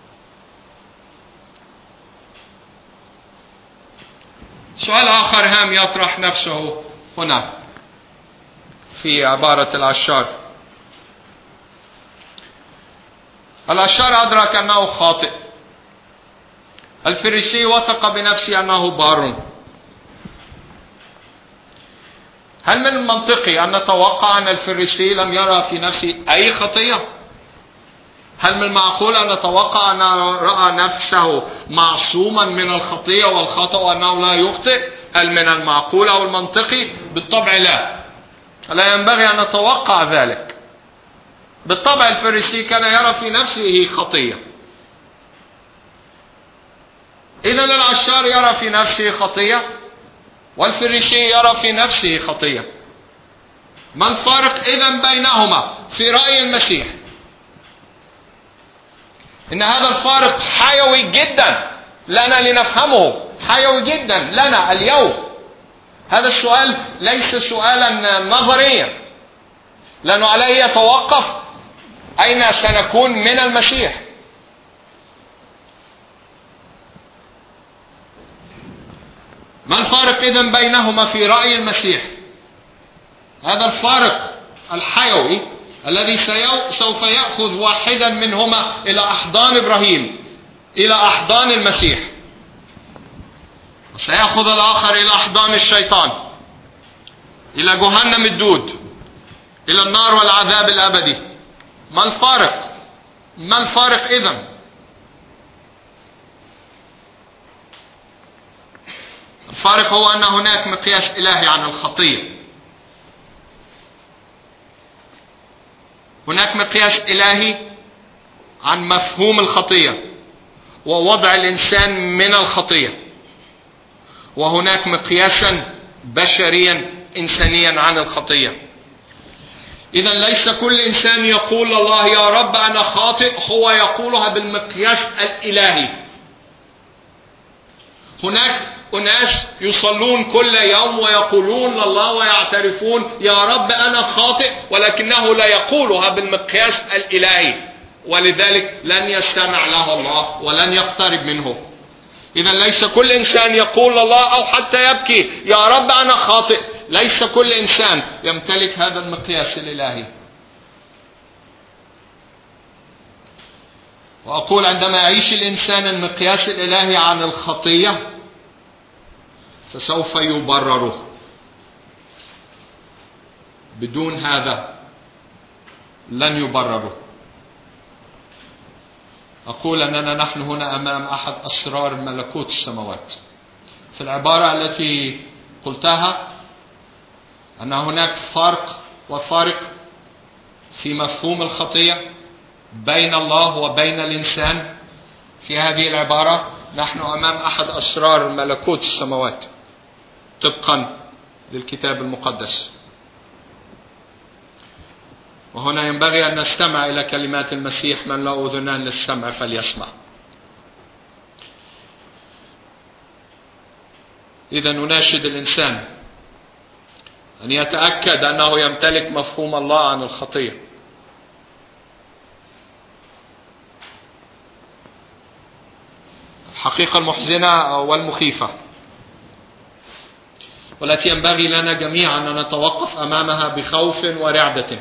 سؤال آخر هام يطرح نفسه هنا في عبارة العشار. العشار أدرك أنه خاطئ. الفريسي وثق بنفسه أنه بار. هل من المنطقي أن نتوقع أن الفريسي لم يرى في نفسه أي خطية؟ هل من المعقول أن نتوقع أنه رأى نفسه معصوما من الخطية والخطأ وأنه لا يخطئ؟ هل من المعقول أو المنطقي؟ بالطبع لا. لا ينبغي أن نتوقع ذلك. بالطبع الفريسي كان يرى في نفسه خطية. إذا العشار يرى في نفسه خطية والفريسي يرى في نفسه خطية. ما الفارق إذن بينهما في رأي المسيح؟ إن هذا الفارق حيوي جدا لنا لنفهمه، حيوي جدا لنا اليوم. هذا السؤال ليس سؤالا نظريا، لأنه عليه يتوقف أين سنكون من المسيح. ما الفارق إذن بينهما في رأي المسيح؟ هذا الفارق الحيوي الذي سوف يأخذ واحدا منهما إلى أحضان إبراهيم، إلى أحضان المسيح، وسيأخذ الآخر إلى أحضان الشيطان، إلى جهنم الدود، إلى النار والعذاب الأبدي. ما الفارق؟ ما الفارق إذن؟ الفارق هو أن هناك مقياس إلهي عن الخطية. هناك مقياس إلهي عن مفهوم الخطية ووضع الإنسان من الخطية، وهناك مقياسا بشريا إنسانيا عن الخطية. إذا ليس كل إنسان يقول الله يا رب أنا خاطئ هو يقولها بالمقياس الإلهي. هناك أناس يصلون كل يوم ويقولون لله ويعترفون يا رب أنا خاطئ، ولكنه لا يقولها بالمقياس الإلهي، ولذلك لن يستمع له الله ولن يقترب منه. إذا ليس كل إنسان يقول الله أو حتى يبكي يا رب أنا خاطئ، ليس كل إنسان يمتلك هذا المقياس الإلهي. وأقول عندما يعيش الإنسان المقياس الإلهي عن الخطية فسوف يبرره. بدون هذا لن يبرره. أقول أننا نحن هنا أمام أحد أسرار ملكوت السماوات. في العبارة التي قلتها أن هناك فارق في مفهوم الخطية بين الله وبين الإنسان، في هذه العبارة نحن أمام أحد أسرار ملكوت السماوات طبقا للكتاب المقدس. وهنا ينبغي أن نستمع إلى كلمات المسيح: من له أذنان للسمع فليسمع. إذا نناشد الإنسان أن يتأكد أنه يمتلك مفهوم الله عن الخطية. الحقيقة المحزنة والمخيفة والتي ينبغي لنا جميعا أن نتوقف أمامها بخوف ورعدة،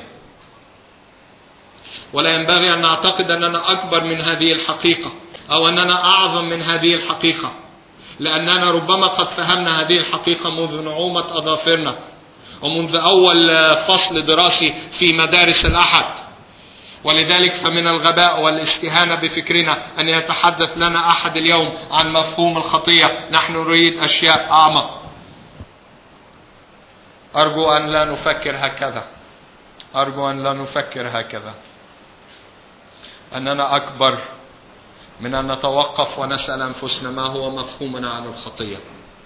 ولا ينبغي أن نعتقد أننا أكبر من هذه الحقيقة أو أننا أعظم من هذه الحقيقة، لأننا ربما قد فهمنا هذه الحقيقة منذ نعومة أظافرنا ومنذ أول فصل دراسي في مدارس الأحد. ولذلك فمن الغباء والاستهانة بفكرنا أن يتحدث لنا أحد اليوم عن مفهوم الخطية. نحن نريد أشياء أعمق. أرجو أن لا نفكر هكذا. أرجو أن لا نفكر هكذا، أننا أكبر من أن نتوقف ونسأل أنفسنا ما هو مفهومنا عن الخطية.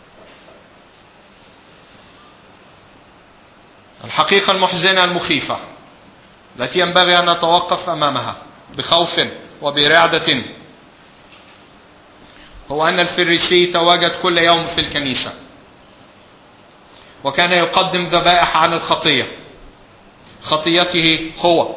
الحقيقة المحزنة المخيفة التي ينبغي أن نتوقف أمامها بخوف وبرعدة هو أن الفريسي تواجد كل يوم في الكنيسة، وكان يقدم ذبائح عن الخطية، خطيته هو.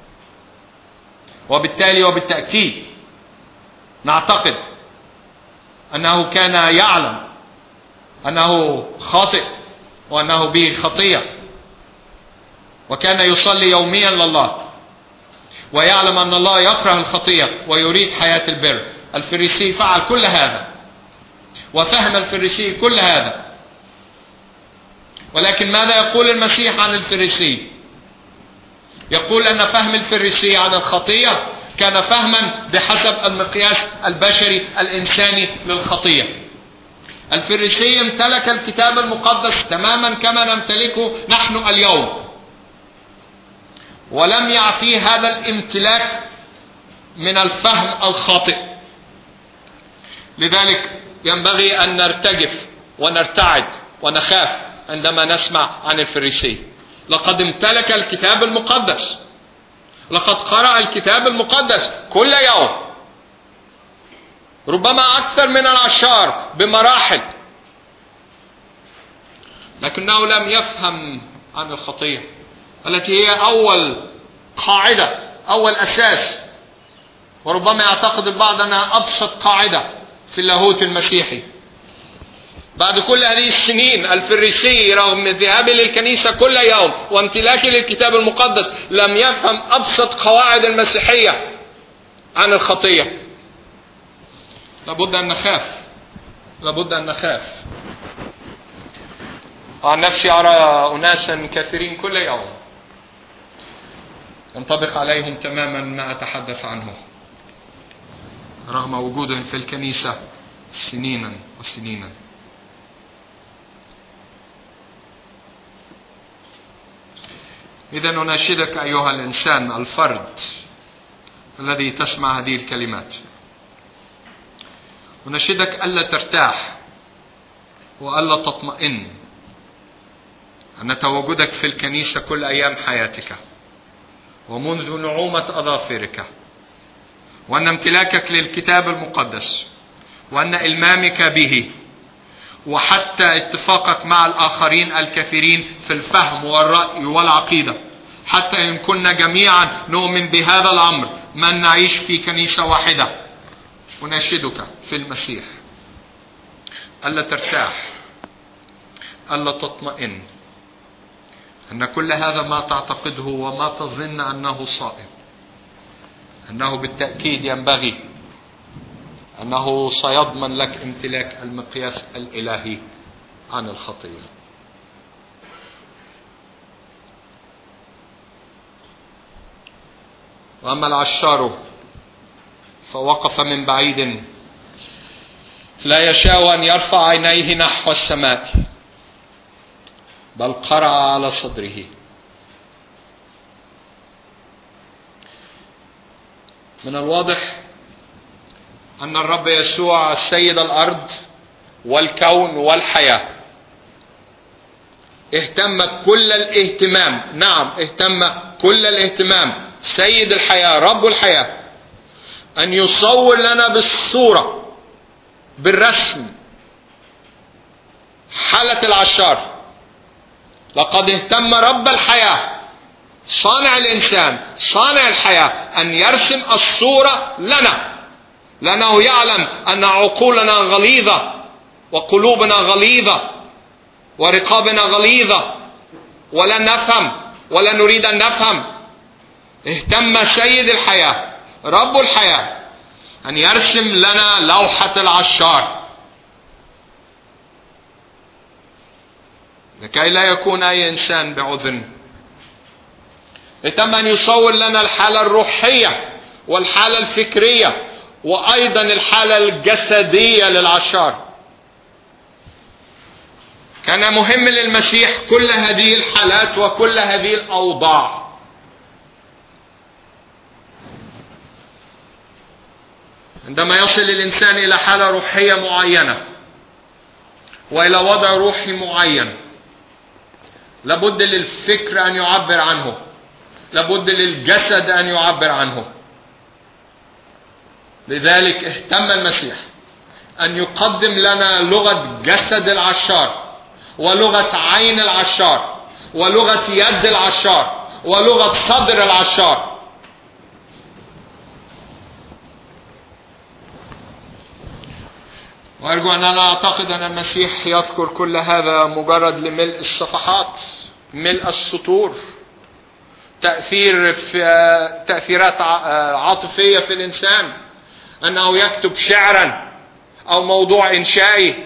وبالتالي وبالتأكيد نعتقد أنه كان يعلم أنه خاطئ وأنه به خطية، وكان يصلي يوميا لله ويعلم أن الله يكره الخطية ويريد حياة البر. الفريسي فعل كل هذا وفهم الفريسي كل هذا. ولكن ماذا يقول المسيح عن الفريسي؟ يقول أن فهم الفريسي عن الخطية كان فهما بحسب المقياس البشري الإنساني للخطية. الفريسي امتلك الكتاب المقدس تماما كما نمتلكه نحن اليوم، ولم يعفيه هذا الامتلاك من الفهم الخاطئ. لذلك ينبغي أن نرتجف ونرتعد ونخاف عندما نسمع عن الفريسي. لقد امتلك الكتاب المقدس، لقد قرأ الكتاب المقدس كل يوم، ربما أكثر من العشار بمراحل، لكنه لم يفهم عن الخطية التي هي أول قاعدة، أول أساس، وربما يعتقد البعض أنها أبسط قاعدة في اللاهوت المسيحي. بعد كل هذه السنين الفريسي رغم ذهابه للكنيسة كل يوم وامتلاكه للكتاب المقدس لم يفهم أبسط قواعد المسيحية عن الخطية. لابد أن نخاف، لابد أن نخاف. عن نفسي أرى أناسا كثيرين كل يوم ينطبق عليهم تماما ما أتحدث عنه رغم وجودهم في الكنيسة سنينا وسنينا. إذا نناشدك أيها الإنسان الفرد الذي تسمع هذه الكلمات، نناشدك ألا ترتاح وألا تطمئن أن تواجدك في الكنيسة كل أيام حياتك ومنذ نعومة أظافرك، وأن امتلاكك للكتاب المقدس وأن إلمامك به وحتى اتفاقك مع الآخرين الكثيرين في الفهم والرأي والعقيدة، حتى إن كنا جميعا نؤمن بهذا الأمر من نعيش في كنيسة واحدة. أناشدك في المسيح ألا ترتاح، ألا تطمئن، أن كل هذا ما تعتقده وما تظن أنه صائب، أنه بالتأكيد ينبغي أنه سيضمن لك امتلاك المقياس الإلهي عن الخطية. وأما العشار فوقف من بعيد لا يشاء أن يرفع عينيه نحو السماء، بل قرع على صدره. من الواضح أن الرب يسوع سيد الأرض والكون والحياة اهتم كل الاهتمام، نعم اهتم كل الاهتمام، سيد الحياة رب الحياة، أن يصور لنا بالصورة بالرسم حالة العشار. لقد اهتم رب الحياة صانع الإنسان صانع الحياة أن يرسم الصورة لنا، لأنه يعلم أن عقولنا غليظة وقلوبنا غليظة ورقابنا غليظة ولا نفهم ولا نريد أن نفهم. اهتم سيد الحياة رب الحياة أن يرسم لنا لوحة العشار، لكي لا يكون أي إنسان بعذر. اهتم أن يصور لنا الحالة الروحية والحالة الفكرية وأيضا الحالة الجسدية للعشار. كان مهم للمسيح كل هذه الحالات وكل هذه الأوضاع. عندما يصل الإنسان إلى حالة روحية معينة وإلى وضع روحي معين، لابد للفكر أن يعبر عنه، لابد للجسد أن يعبر عنه. لذلك اهتم المسيح أن يقدم لنا لغة جسد العشار ولغة عين العشار ولغة يد العشار ولغة صدر العشار. وأرجو أن أنا أعتقد أن المسيح يذكر كل هذا مجرد لملء الصفحات، ملء السطور، تأثيرات عاطفية في الإنسان، أنه يكتب شعرا أو موضوع إنشائي.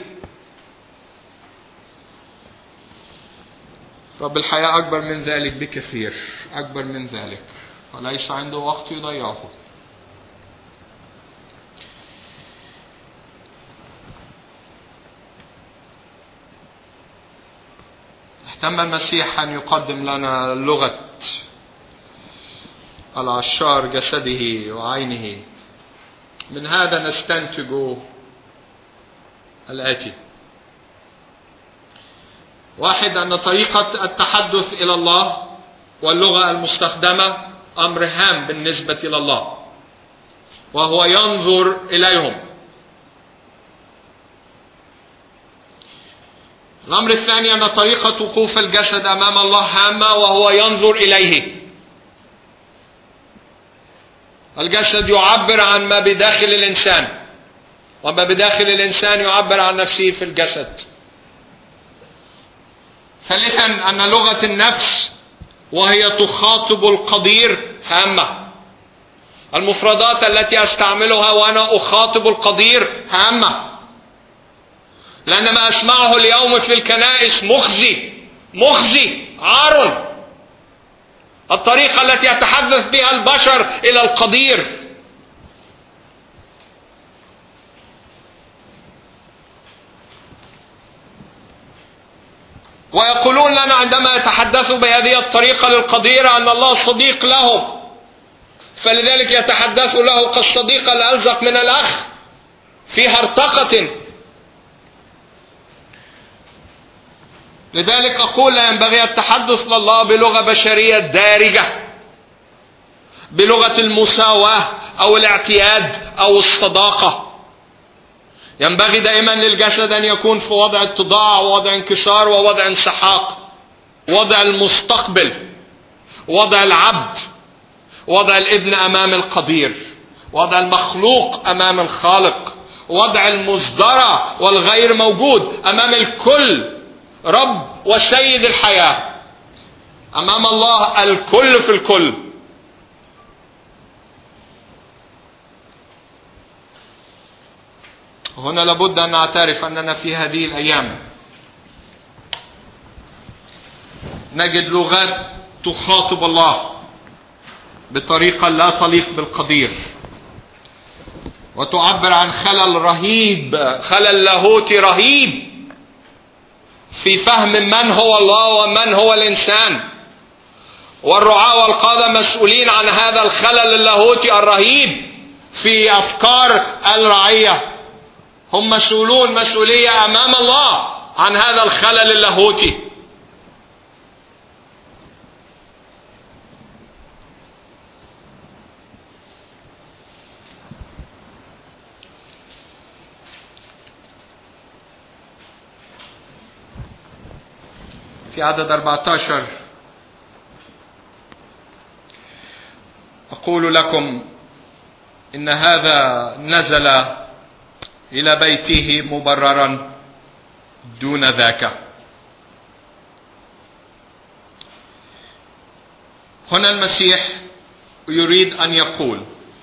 رب الحياة أكبر من ذلك بكثير، أكبر من ذلك، وليس عنده وقت يضيعه. اهتم المسيح أن يقدم لنا لغة العشار جسده وعينه. من هذا نستنتج الآتي: واحد، أن طريقة التحدث إلى الله واللغة المستخدمة أمر هام بالنسبة إلى الله، وهو ينظر إليهم. الأمر الثاني أن طريقة وقوف الجسد أمام الله هامة وهو ينظر إليه. الجسد يعبر عن ما بداخل الإنسان، وما بداخل الإنسان يعبر عن نفسه في الجسد. ثالثا، أن لغة النفس وهي تخاطب القدير هامة. المفردات التي أستعملها وأنا أخاطب القدير هامة، لأن ما أسمعه اليوم في الكنائس مخزي عار. الطريقة التي يتحدث بها البشر إلى القدير. ويقولون لنا عندما يتحدثوا بهذه الطريقة للقدير أن الله صديق لهم، فلذلك يتحدثوا له كالصديق الألزق من الأخ في هرطقة. لذلك أقول لا ينبغي التحدث لله بلغة بشرية دارجة، بلغة المساواة أو الاعتياد أو الصداقة. ينبغي دائما للجسد أن يكون في وضع اتضاع ووضع انكسار ووضع انسحاق، وضع المستقبل، وضع العبد، وضع الابن أمام القدير، وضع المخلوق أمام الخالق، وضع المصدر والغير موجود أمام الكل، رب وسيد الحياة، أمام الله الكل في الكل. هنا لابد أن نعترف أننا في هذه الأيام نجد لغات تخاطب الله بطريقة لا تليق بالقدير، وتعبر عن خلل رهيب، خلل لاهوتي رهيب في فهم من هو الله ومن هو الإنسان. والرعاة والقادة مسؤولين عن هذا الخلل اللاهوتي الرهيب في أفكار الرعية. هم مسؤولون مسؤولية أمام الله عن هذا الخلل اللاهوتي. في عدد 14 أقول لكم إن هذا نزل إلى بيته مبررا دون ذاك. هنا المسيح يريد أن يقول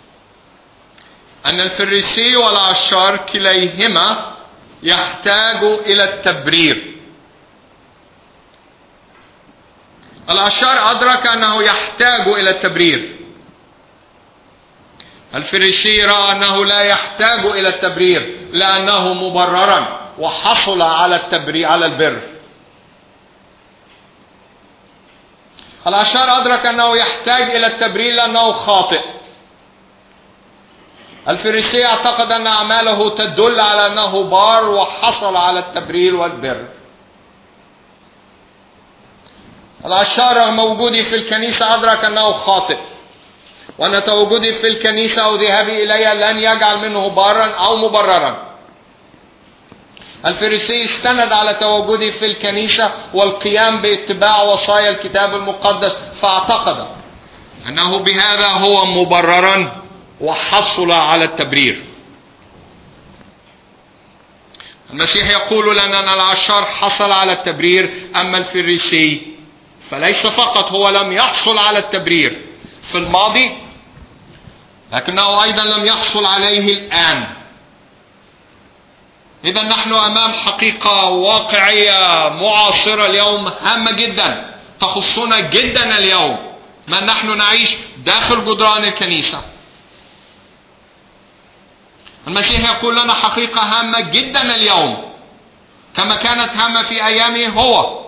أن الفريسي والعشار كليهما يحتاج إلى التبرير. العشار أدرك أنه يحتاج إلى التبرير، الفريسي رأى أنه لا يحتاج إلى التبرير لأنه مبررا وحصل على التبرير على البر. العشار أدرك أنه يحتاج إلى التبرير لأنه خاطئ. الفريسي اعتقد أن أعماله تدل على أنه بار وحصل على التبرير والبر. العشار رغم وجودي في الكنيسة أدرك أنه خاطئ، وأن تواجدي في الكنيسة أو ذهابي إليها لن يجعل منه بارا أو مبررا. الفريسي استند على تواجدي في الكنيسة والقيام باتباع وصايا الكتاب المقدس، فاعتقد أنه بهذا هو مبررا وحصل على التبرير. المسيح يقول لنا أن العشار حصل على التبرير، أما الفريسي فليس فقط هو لم يحصل على التبرير في الماضي، لكنه أيضا لم يحصل عليه الآن. إذا نحن أمام حقيقة واقعية معاصرة اليوم هامة جدا تخصنا جدا اليوم، ما نحن نعيش داخل جدران الكنيسة. المسيح يقول لنا حقيقة هامة جدا اليوم كما كانت هامة في أيامه هو.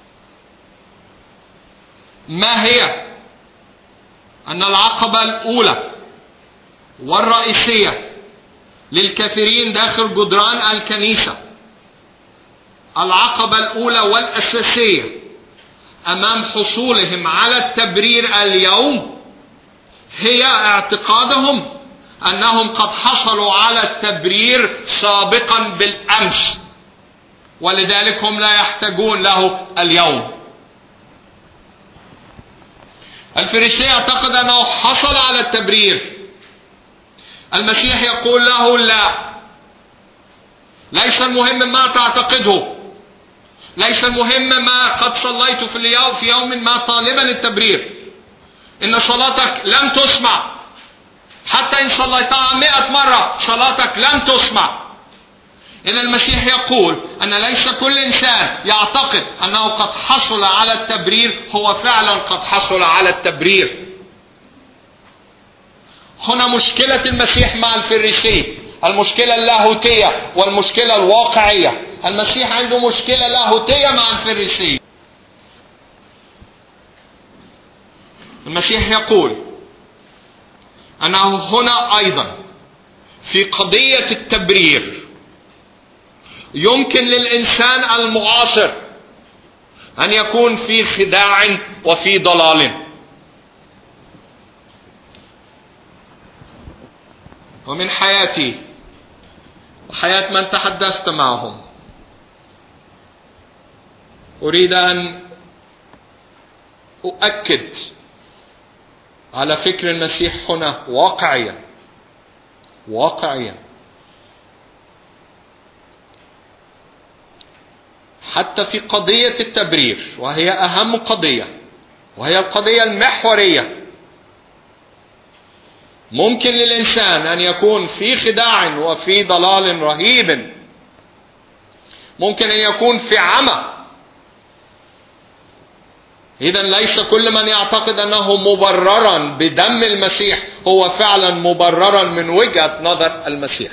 ما هي؟ أن العقبة الأولى والرئيسية للكثيرين داخل جدران الكنيسة، العقبة الأولى والأساسية أمام حصولهم على التبرير اليوم هي اعتقادهم أنهم قد حصلوا على التبرير سابقا بالأمس، ولذلك هم لا يحتاجون له اليوم. الفريسي اعتقد أنه حصل على التبرير. المسيح يقول له لا، ليس المهم ما تعتقده، ليس المهم ما قد صليت في يوم ما طالبا التبرير. إن صلاتك لم تسمع، حتى إن صليتها 100 مرة صلاتك لم تسمع. إن المسيح يقول أن ليس كل إنسان يعتقد أنه قد حصل على التبرير هو فعلا قد حصل على التبرير. هنا مشكلة المسيح مع الفريسي، المشكلة اللاهوتية والمشكلة الواقعية. المسيح عنده مشكلة لاهوتية مع الفريسي. المسيح يقول أنه هنا أيضا في قضية التبرير يمكن للإنسان المعاصر أن يكون في خداع وفي ضلال. ومن حياتي وحياة من تحدثت معهم أريد أن أؤكد على فكر المسيح هنا واقعيا. حتى في قضية التبرير، وهي أهم قضية، وهي القضية المحورية، ممكن للإنسان أن يكون في خداع وفي ضلال رهيب، ممكن أن يكون في عمى. إذن ليس كل من يعتقد أنه مبررا بدم المسيح هو فعلا مبررا من وجهة نظر المسيح.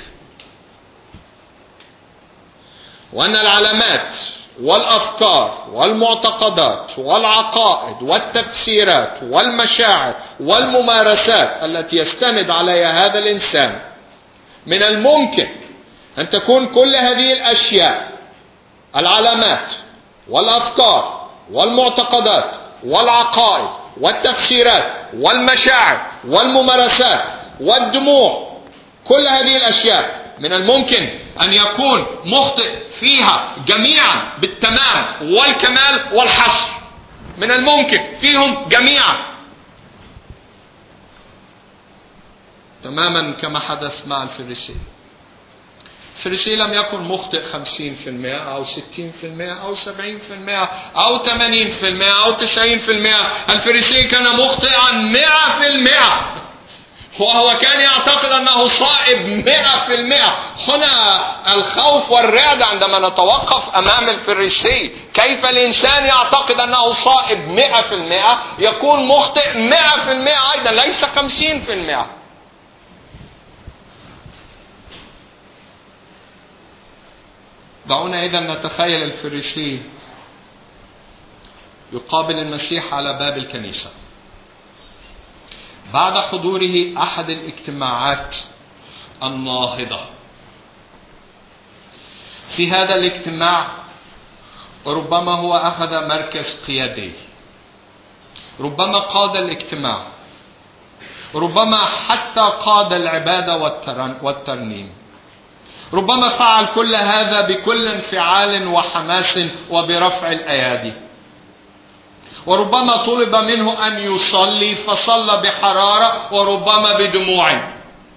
وأن العلامات والأفكار والمعتقدات والعقائد والتفسيرات والمشاعر والممارسات التي يستند عليها هذا الإنسان، من الممكن أن تكون كل هذه الأشياء، العلامات والأفكار والمعتقدات والعقائد والتفسيرات والمشاعر والممارسات والدموع، كل هذه الأشياء من الممكن أن يكون مخطئ فيها جميعا بالتمام والكمال والحصر، من الممكن فيهم جميعا، تماما كما حدث مع الفريسي. الفريسي لم يكن مخطئ 50% أو 60% أو 70% أو 80% أو 90%. الفريسي كان مخطئا 100%، وهو كان يعتقد أنه صائب 100%. هنا الخوف والرعد عندما نتوقف أمام الفريسي. كيف الإنسان يعتقد أنه صائب 100% يكون مخطئ 100% أيضا، ليس 50%. دعونا إذن نتخيل الفريسي يقابل المسيح على باب الكنيسة بعد حضوره أحد الاجتماعات الناهضة. في هذا الاجتماع ربما هو أخذ مركز قيادي، ربما قاد الاجتماع، ربما حتى قاد العبادة والترنيم، ربما فعل كل هذا بكل انفعال وحماس وبرفع الأيادي، وربما طلب منه أن يصلي فصلى بحرارة وربما بدموع،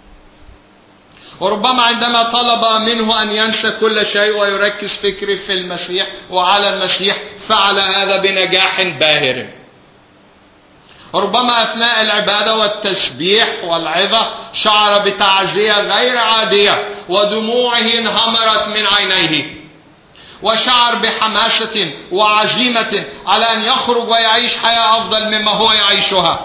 وربما عندما طلب منه أن ينسى كل شيء ويركز فكره في المسيح وعلى المسيح فعل هذا بنجاح باهر. وربما أثناء العبادة والتسبيح والعظة شعر بتعزية غير عادية ودموعه انهمرت من عينيه، وشعر بحماسة وعزيمة على أن يخرج ويعيش حياة أفضل مما هو يعيشها.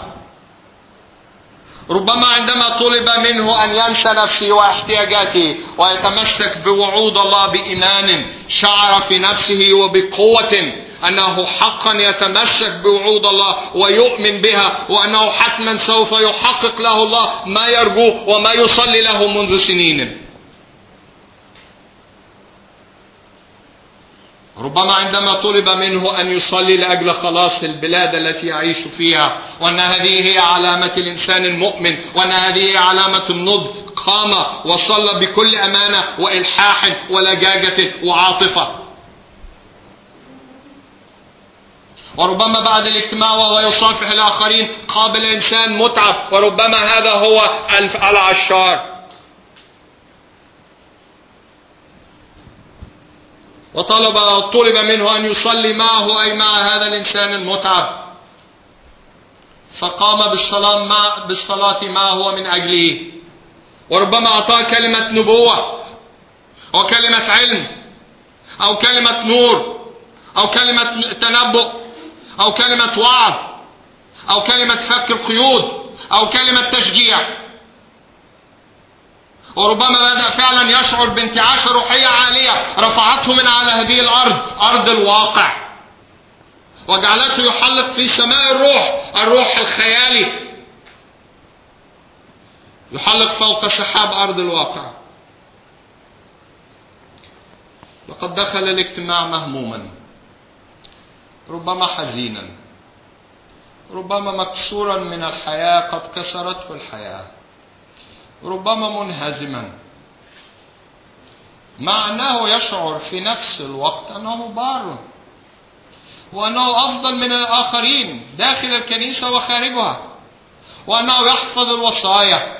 ربما عندما طلب منه أن ينسى نفسه واحتياجاته ويتمسك بوعود الله بإيمان، شعر في نفسه وبقوة أنه حقا يتمسك بوعود الله ويؤمن بها، وأنه حتما سوف يحقق له الله ما يرجوه وما يصلي له منذ سنين. ربما عندما طلب منه أن يصلي لأجل خلاص البلاد التي يعيش فيها، وأن هذه هي علامة الإنسان المؤمن، وأن هذه هي علامة النضج، قام وصلى بكل أمانة وإلحاح ولجاجة وعاطفة. وربما بعد الاجتماع وهو يصافح الآخرين قابل إنسان متعب، وربما هذا هو العشار، طلب منه أن يصلي معه أي مع هذا الإنسان المتعب، فقام بالصلاة معه ومن أجله. وربما أعطاه كلمة نبوة أو كلمة علم أو كلمة نور أو كلمة تنبؤ أو كلمة وعظ أو كلمة فك القيود أو كلمة تشجيع. وربما بدأ فعلا يشعر بانتعاش روحية عالية رفعته من على هذه الأرض، أرض الواقع، وجعلته يحلق في سماء الروح الخيالي، يحلق فوق سحاب أرض الواقع. لقد دخل الاجتماع مهموما، ربما حزينا، ربما مكسورا من الحياة، قد كسرته الحياة، ربما منهزما، مع أنه يشعر في نفس الوقت أنه بار وأنه أفضل من الآخرين داخل الكنيسة وخارجها، وأنه يحفظ الوصايا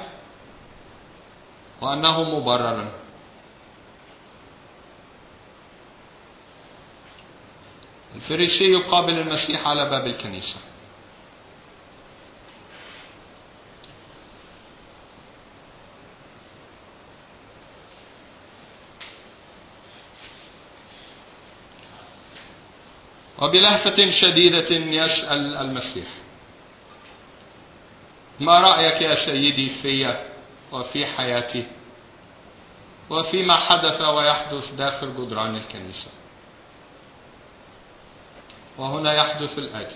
وأنه مبرر. الفريسي يقابل المسيح على باب الكنيسة. وبلهفة شديدة يسأل المسيح: ما رأيك يا سيدي في وفي حياتي وفيما حدث ويحدث داخل جدران الكنيسة؟ وهنا يحدث الآتي: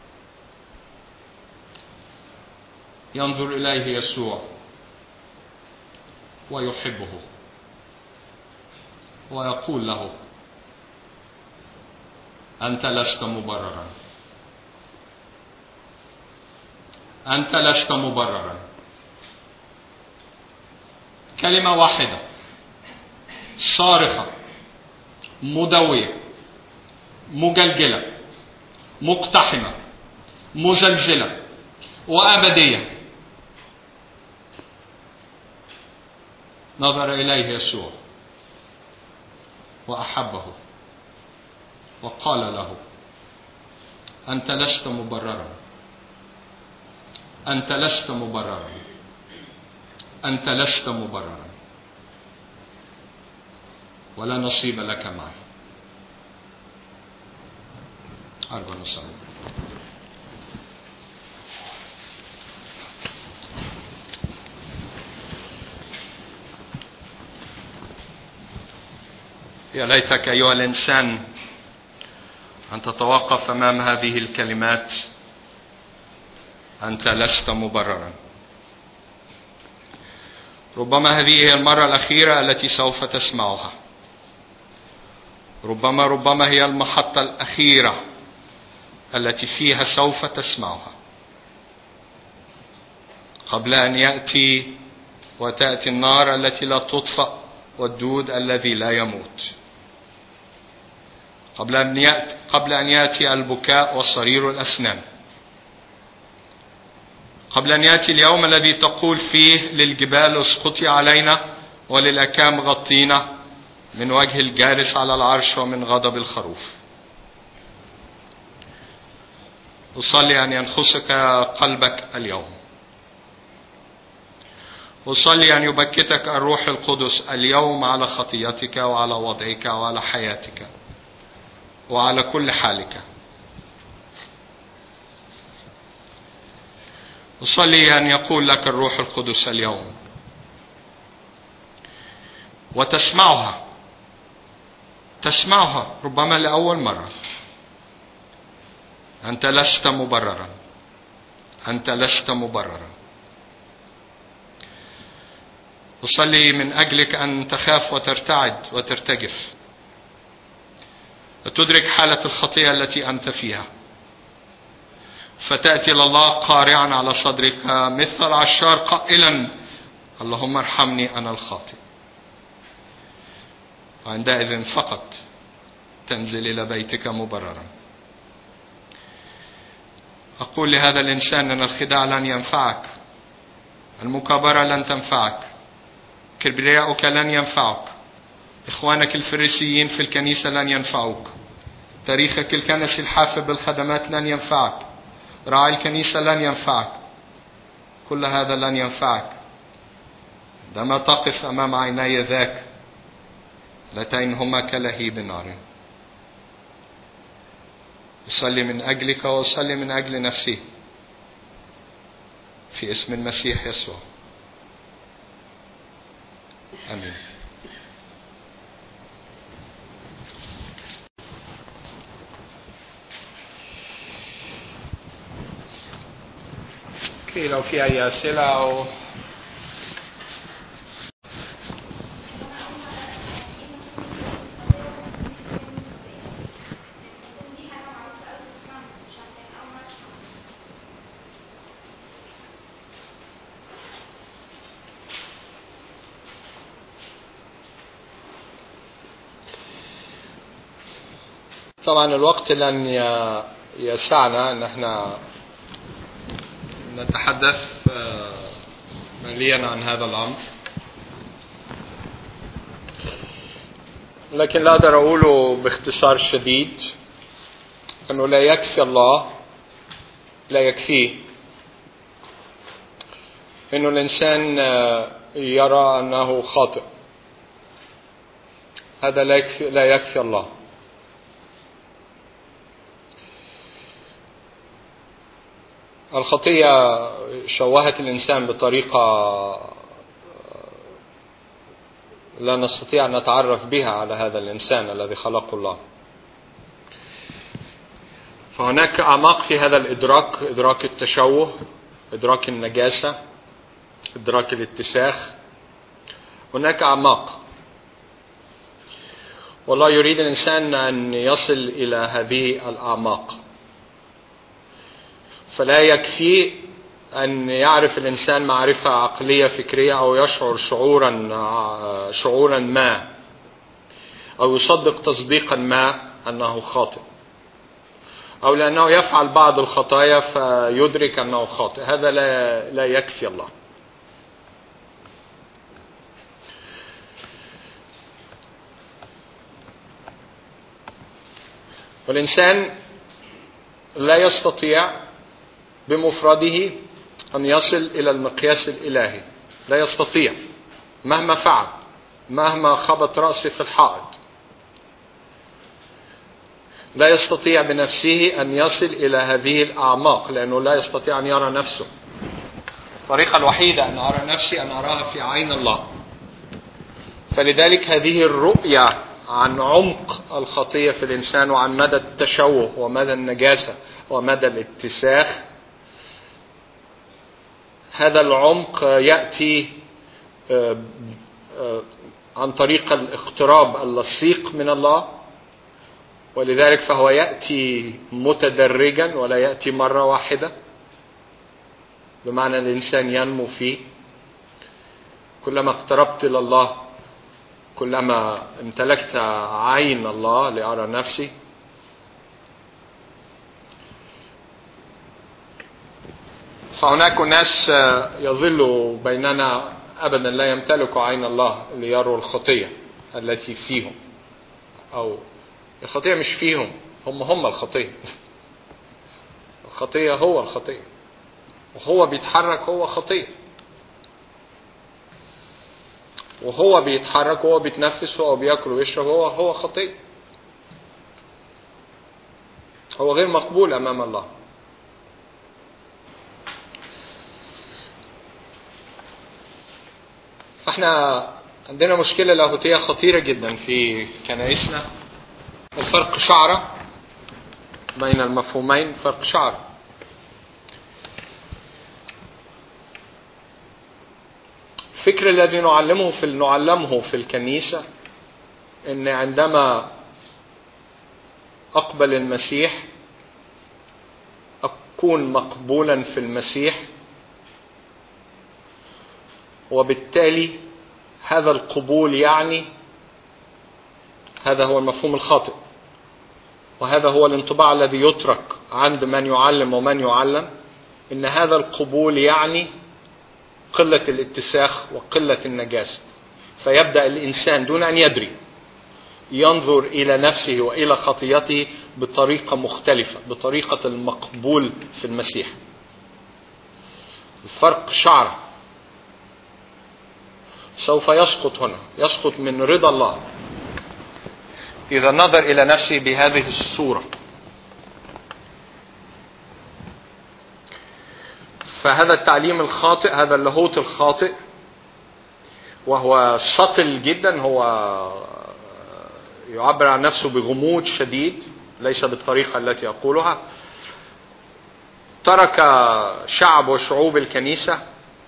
ينظر إليه يسوع ويحبه ويقول له: أنت لست مبررا، أنت لست مبررا. كلمة واحدة صارخة مدوية مجلجلة مقتحمة مزلزلة وأبدية. نظر إليه يسوع وأحبه وقال له: أنت لست مبررا، أنت لست مبررا، أنت لست مبررا، ولا نصيب لك معي. أرجو أن نصلي. يا ليتك أيها الإنسان أن تتوقف أمام هذه الكلمات: أنت لست مبررا. ربما هذه هي المرة الأخيرة التي سوف تسمعها. ربما هي المحطة الأخيرة التي فيها سوف تسمعها، قبل أن وتأتي النار التي لا تطفأ والدود الذي لا يموت، قبل أن يأتي البكاء وصرير الأسنان، قبل أن يأتي اليوم الذي تقول فيه للجبال اسقطي علينا وللأكام غطينا من وجه الجالس على العرش ومن غضب الخروف. أصلي أن ينخسك قلبك اليوم. أصلي أن يبكتك الروح القدس اليوم على خطيتك وعلى وضعك وعلى حياتك وعلى كل حالك. أصلي أن يقول لك الروح القدس اليوم وتسمعها ربما لأول مرة: أنت لست مبررا، أنت لست مبررا. أصلي من أجلك أن تخاف وترتعد وترتجف، وتدرك حالة الخطيئة التي أنت فيها، فتأتي لله قارعا على صدرك مثل العشار قائلا: اللهم ارحمني أنا الخاطئ. وعندئذ فقط تنزل إلى بيتك مبررا. أقول لهذا الإنسان أن الخداع لن ينفعك، المكابرة لن تنفعك، كبرياؤك لن ينفعك، إخوانك الفريسيين في الكنيسة لن ينفعوك، تاريخك الكنسي الحافل بالخدمات لن ينفعك، راعي الكنيسة لن ينفعك، كل هذا لن ينفعك عندما تقف أمام عيني ذاك اللتين هما كلهيب نار. أصلي من أجلك وأصلي من أجل نفسي في اسم المسيح يسوع، آمين. لو في أي أسئلة أو طبعا الوقت لن يسعنا ان احنا نتحدث مليا عن هذا الأمر، لكن لا أقدر أقوله باختصار شديد أنه لا يكفي الله، لا يكفيه أنه الإنسان يرى أنه خاطئ. هذا لا يكفي الله. الخطية شوهت الإنسان بطريقة لا نستطيع أن نتعرف بها على هذا الإنسان الذي خلقه الله. فهناك أعماق في هذا الإدراك، إدراك التشوه، إدراك النجاسة، إدراك الاتساخ. هناك أعماق، والله يريد الإنسان أن يصل إلى هذه الأعماق. فلا يكفي أن يعرف الإنسان معرفة عقلية فكرية أو يشعر شعورا ما أو يصدق تصديقا ما أنه خاطئ، أو لأنه يفعل بعض الخطايا فيدرك أنه خاطئ. هذا لا يكفي الله. والإنسان لا يستطيع بمفرده أن يصل إلى المقياس الإلهي، لا يستطيع مهما فعل، مهما خبط رأسه في الحائط. لا يستطيع بنفسه أن يصل إلى هذه الأعماق، لأنه لا يستطيع أن يرى نفسه. الطريقة الوحيدة أن أرى نفسي أن أراها في عين الله. فلذلك هذه الرؤية عن عمق الخطية في الإنسان وعن مدى التشوه ومدى النجاسة ومدى الاتساخ، هذا العمق يأتي عن طريق الاقتراب اللصيق من الله. ولذلك فهو يأتي متدرجا ولا يأتي مرة واحدة، بمعنى الإنسان ينمو فيه. كلما اقتربت إلى الله كلما امتلكت عين الله لأرى نفسي. فهناك ناس يظل بيننا أبدا لا يمتلك عين الله ليروا الخطية التي فيهم، أو الخطية مش فيهم، هم الخطية. الخطية هو الخطية، وهو بيتحرك هو خطية، وهو بيتحرك وهو بيتنفس وهو بيأكل ويشرب هو خطية. هو غير مقبول أمام الله. فاحنا عندنا مشكلة لاهوتية خطيرة جدا في كنائسنا. الفرق شعرة بين المفهومين، فرق شعرة. الفكر الذي نعلمه في الكنيسة ان عندما اقبل المسيح اكون مقبولا في المسيح، وبالتالي هذا القبول يعني هذا هو المفهوم الخاطئ، وهذا هو الانطباع الذي يترك عند من يعلم ومن يعلم، ان هذا القبول يعني قلة الاتساخ وقلة النجاسة. فيبدأ الإنسان دون أن يدري ينظر إلى نفسه وإلى خطيته بطريقة مختلفة، بطريقة المقبول في المسيح. الفرق شعر سوف يسقط هنا، يسقط من رضا الله إذا نظر إلى نفسه بهذه الصورة. فهذا التعليم الخاطئ، هذا اللاهوت الخاطئ، وهو سطل جدا، هو يعبر عن نفسه بغموض شديد ليس بالطريقة التي يقولها، ترك شعب وشعوب الكنيسة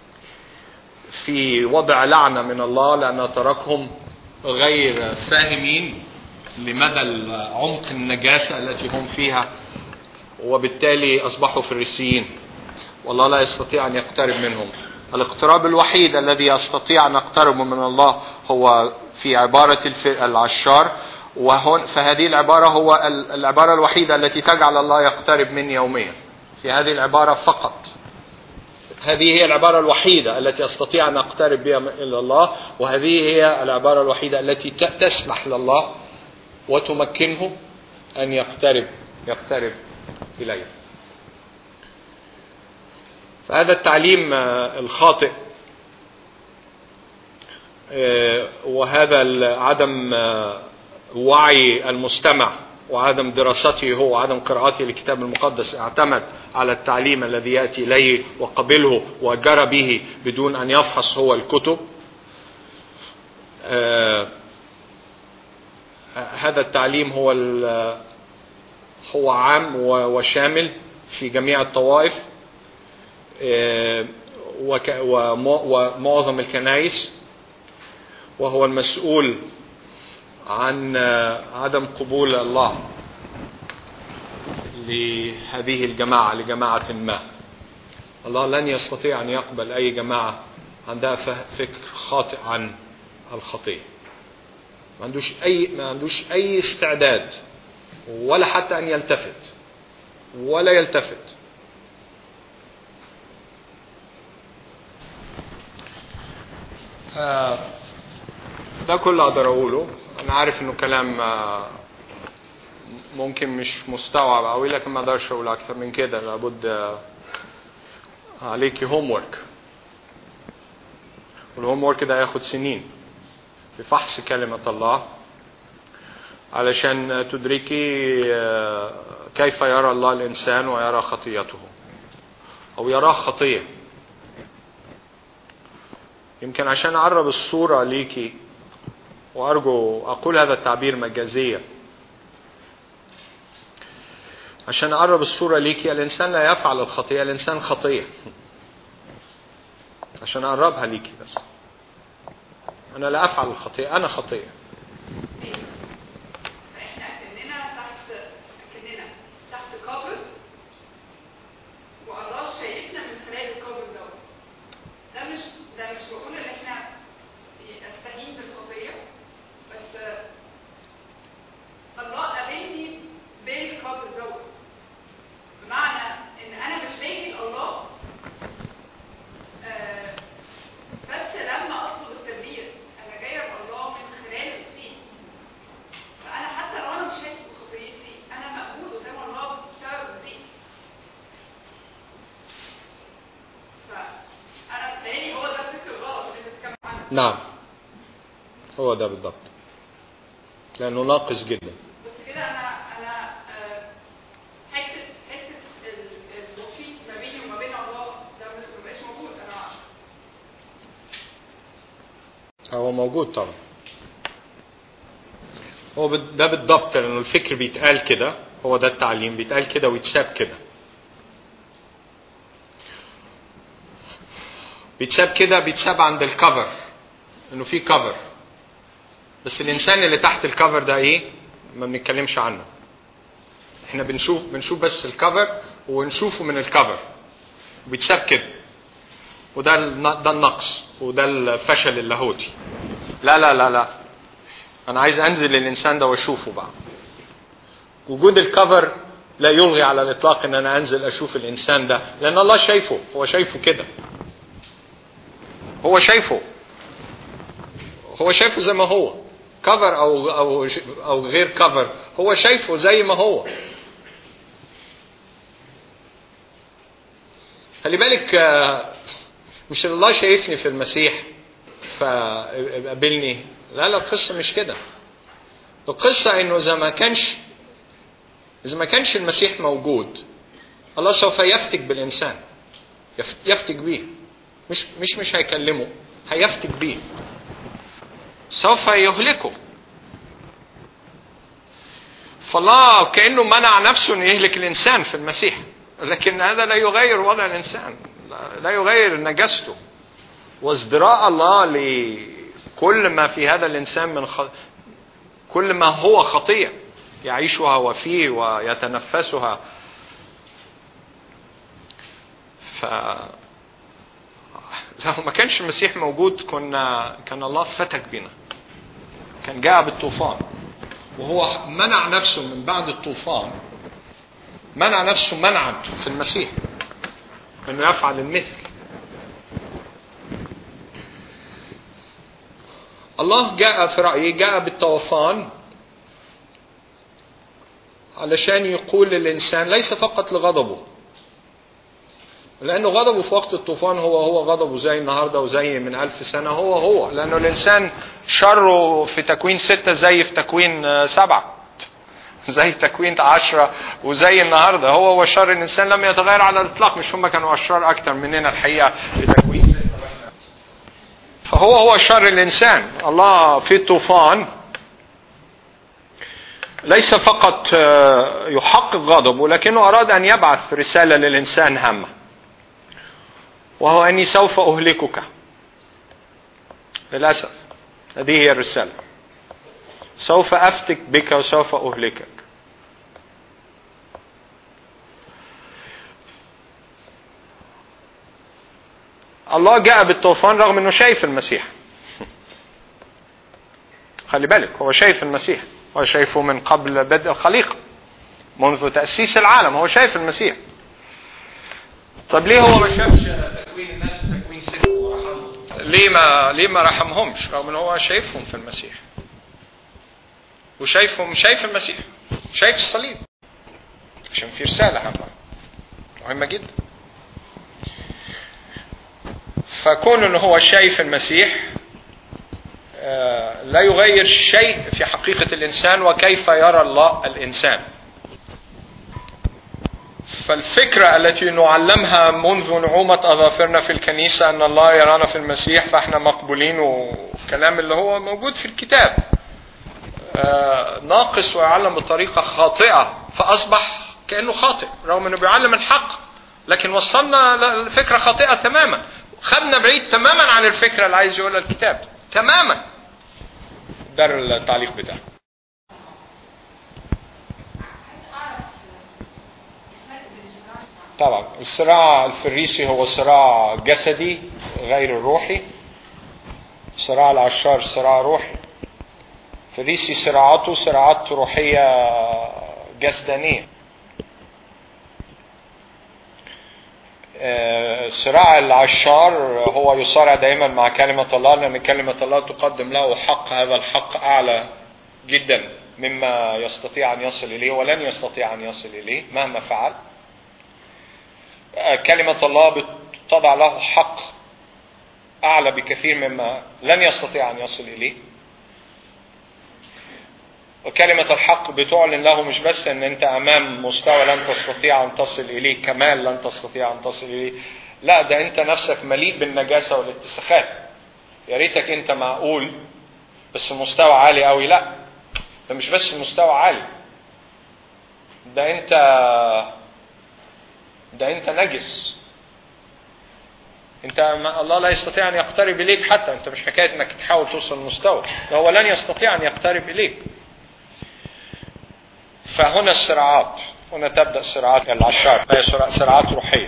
في وضع لعنة من الله، لأن تركهم غير فاهمين لمدى عمق النجاسة التي هم فيها، وبالتالي أصبحوا فريسيين، والله لا يستطيع أن يقترب منهم. الاقتراب الوحيد الذي يستطيع أن نقترب من الله هو في عبارة العشار، فهذه العبارة هو العبارة الوحيدة التي تجعل الله يقترب مني يوميا، في هذه العبارة فقط. هذه هي العبارة الوحيدة التي أستطيع أن أقترب بها إلى الله، وهذه هي العبارة الوحيدة التي تسمح لله وتمكنه أن يقترب إليه. فهذا التعليم الخاطئ وهذا عدم وعي المستمع وعدم دراسته هو وعدم قراءته للكتاب المقدس، اعتمد على التعليم الذي يأتي إليه وقبله وجرى به بدون أن يفحص هو الكتب. هذا التعليم هو عام وشامل في جميع الطوائف ومعظم الكنائس، وهو المسؤول عن عدم قبول الله لهذه الجماعة، لجماعة ما. الله لن يستطيع أن يقبل أي جماعة عندها فكر خاطئ عن الخطية. ما عندوش أي استعداد ولا حتى أن يلتفت ولا يلتفت. ده كله أقدر أقوله. أنا عارف إنه كلام ممكن مش مستوعب أوي، لكن ما أقدرش أقول أكثر من كده. لابد عليكي هوم ورك، والهوم ورك ده ياخد سنين في فحص كلمة الله علشان تدركي كيف يرى الله الإنسان ويرى خطيته أو يراه خطية. يمكن عشان أقرب الصورة ليكي، وأرجو أقول هذا التعبير مجازية، عشان أقرب الصورة ليكي، الإنسان لا يفعل الخطية، الإنسان خطية. عشان أقربها ليكي بس، أنا لا أفعل الخطية، أنا خطية. إحنا كأننا تحت قابض، والله شايفنا من خلال القابض دوت. ده مش بقول إن إحنا نستهين بالخطية، بس الله قابلني بالقابض دوت، بمعنى إن أنا مش لاقي الله، بس لما أطلب التبرير أنا جاية بالله من خلال المسيح. فأنا حتى لو أنا مش حاسس بخطيتي أنا مقبول قدام الله بسبب المسيح. فأنا بتهيألي هو ده الفكر الغلط اللي أنت بتتكلم عنه. نعم، هو ده بالضبط، لأنه ناقص جدا. بس كده أنا حتة الوسيط ما بيني وما بين الله ده ما بقاش موجود. هو موجود طبعا، هو ده بالضبط، لأنه الفكر بيتقال كده، هو ده التعليم بيتقال كده ويتساب كده. بيتساب عند الكفر، انه في كفر، بس الانسان اللي تحت الكفر ده ايه؟ ما بنتكلمش عنه. احنا بنشوف بس الكفر ونشوفه من الكفر، بيتساب كده. وده النقص وده الفشل اللاهوتي. لا لا لا لا، انا عايز انزل للانسان ده واشوفه بقى. وجود الكفر لا يلغي على الاطلاق ان انا انزل اشوف الانسان ده، لان الله شايفه، هو شايفه كده، هو شايفه زي ما هو، كفر او غير كفر، هو شايفه زي ما هو. خلي بالك، مش الله شايفني في المسيح فقابلني، لا القصة مش كده. القصة انه اذا ما كانش المسيح موجود، الله سوف يفتك بالانسان، يفتك بيه، مش هيكلمه، هيفتك بيه، سوف يهلكه. فالله كأنه منع نفسه انه يهلك الانسان في المسيح، لكن هذا لا يغير وضع الانسان، لا يغير نجاسته وازدراء الله لكل ما في هذا الانسان من كل ما هو خطية يعيشها وفيه ويتنفسها. لو ما كانش المسيح موجود كان الله فتك بنا، كان جاء بالطوفان، وهو منع نفسه من بعد الطوفان، منع نفسه منعا في المسيح انه يفعل المثل. الله جاء في رأيي جاء بالطوفان علشان يقول للإنسان ليس فقط لغضبه، لأنه غضبه في وقت الطوفان هو غضبه زي النهاردة وزي من 1000 سنة، هو لأنه الإنسان شره في تكوين 6 زي في تكوين 7، زي تكوين 10 وزي النهاردة. هو شر الإنسان لم يتغير على الإطلاق، مش هم كانوا أشرار أكتر مننا الحقيقة في تكوين 6. فهو شر الإنسان. الله في الطوفان ليس فقط يحقق غضبه، لكنه أراد أن يبعث رسالة للإنسان هامة، وهو أني سوف أهلكك. للأسف هذه هي الرسالة، سوف أفتك بك وسوف أهلكك. الله جاء بالطوفان رغم أنه شايف المسيح. خلي بالك، هو شايف المسيح، هو شايفه من قبل بدء الخليقة، منذ تأسيس العالم هو شايف المسيح. طب ليه هو ما شافش تكوين الناس في تكوين 6 ورحمهم؟ ليه ما رحمهمش رغم ان هو شايفهم في المسيح، وشايفهم شايف المسيح، شايف الصليب، عشان في رسالة مهمة جدا. فكون انه هو شايف المسيح لا يغير شيء في حقيقة الإنسان وكيف يرى الله الإنسان. فالفكرة التي نعلمها منذ نعومة أظافرنا في الكنيسة أن الله يرانا في المسيح فإحنا مقبولين، وكلام اللي هو موجود في الكتاب ناقص ويعلم بطريقة خاطئة، فأصبح كأنه خاطئ رغم أنه بيعلم الحق، لكن وصلنا لفكرة خاطئة تماما، خدنا بعيد تماما عن الفكرة اللي عايز يقولها الكتاب تماما. ده التعليق بتاعه. طبعا الصراع الفريسي هو صراع جسدي غير الروحي، صراع العشار صراع روحي. فريسي صراعاته صراعات روحية جسدانية. صراع العشار هو يصارع دائما مع كلمة الله، لأن كلمة الله تقدم له حق، هذا الحق أعلى جدا مما يستطيع أن يصل إليه ولن يستطيع أن يصل إليه مهما فعل. كلمة الله تضع له حق أعلى بكثير مما لن يستطيع أن يصل إليه. وكلمة الحق بتعلن له مش بس أن أنت أمام مستوى لن تستطيع أن تصل إليه، كمال لن تستطيع أن تصل إليه، لا ده أنت نفسك مليء بالنجاسة والاتساخات. يا ريتك أنت معقول بس مستوى عالي أوي، لا ده مش بس مستوى عالي، ده أنت نجس. أنت الله لا يستطيع أن يقترب إليك، حتى أنت مش حكاية أنك تحاول توصل لمستوى، هو لن يستطيع أن يقترب إليك. فهنا الصراعات، هنا تبدأ صراعات العشار، هي صراعات روحية.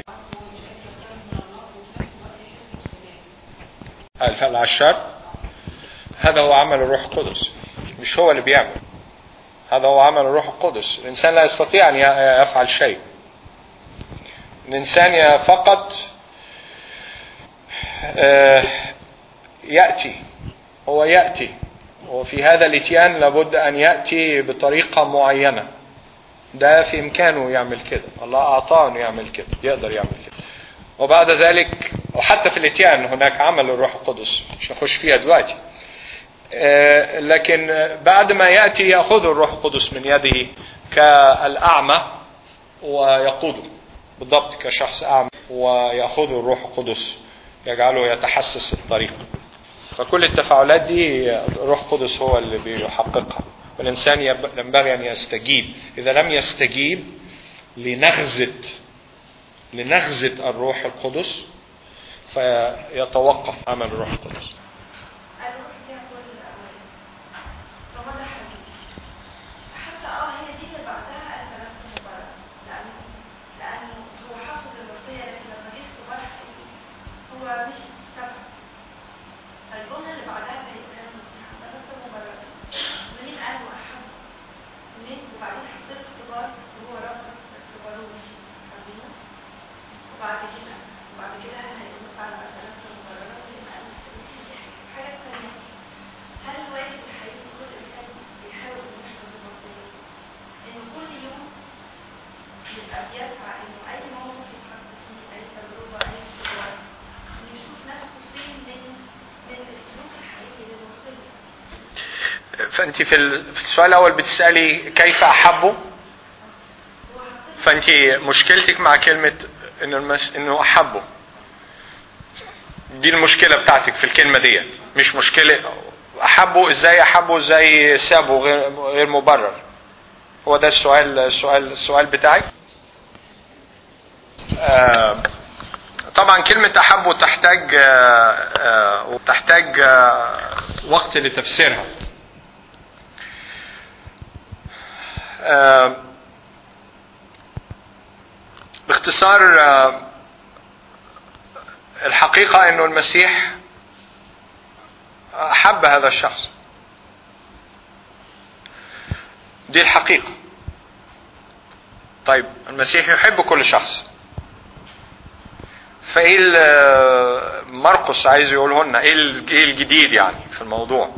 العشار هذا هو عمل الروح القدس، مش هو اللي بيعمل، هذا هو عمل الروح القدس. الإنسان لا يستطيع أن يفعل شيء، الإنسان فقط يأتي، هو يأتي، وفي هذا الاتيان لابد أن يأتي بطريقة معينة، ده في إمكانه يعمل كده، الله أعطاه أنه يعمل كده، يقدر يعمل كده. وبعد ذلك وحتى في الاتيان هناك عمل الروح القدس مش نخش فيها دلوقتي، لكن بعد ما يأتي يأخذ الروح القدس من يده كالأعمى ويقوده، بالضبط كشخص أعمى، ويأخذ الروح القدس يجعله يتحسس الطريق. فكل التفاعلات دي الروح القدس هو اللي بيحققها، والإنسان ينبغي أن يستجيب. إذا لم يستجيب لنغزة الروح القدس فيتوقف عمل الروح القدس. بيسعى انه اي موقف يتحط فيه، اي تجربه، اي اختبار، يشوف نفسه فين من السلوك الحقيقي للوصيه. فانت في السؤال الاول بتسالي كيف احبه، فانت مشكلتك مع كلمه انه احبه، دي المشكله بتاعتك في الكلمه ديت، مش مشكله احبه ازاي سابه غير مبرر. هو ده السؤال بتاعي. طبعا كلمه احبه تحتاج وقت لتفسيرها. باختصار الحقيقة انه المسيح احب هذا الشخص، دي الحقيقة. طيب المسيح يحب كل شخص، فايه مرقس عايز يقوله لنا؟ ايه الجديد يعني في الموضوع؟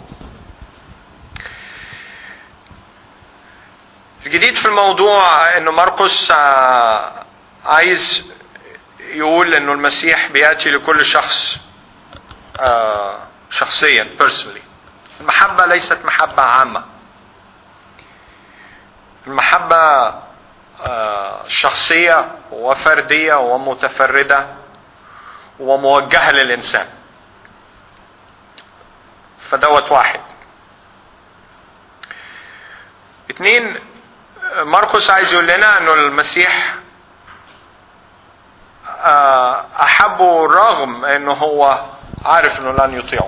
الجديد في الموضوع انه مرقس عايز يقول انه المسيح بيأتي لكل شخص شخصيا personally. المحبة ليست محبة عامة، المحبة شخصية وفردية ومتفردة وموجهة للإنسان. فدوت واحد. 2، مرقس عايز يقول لنا انه المسيح احبه رغم انه هو عارف انه لن يطيعه.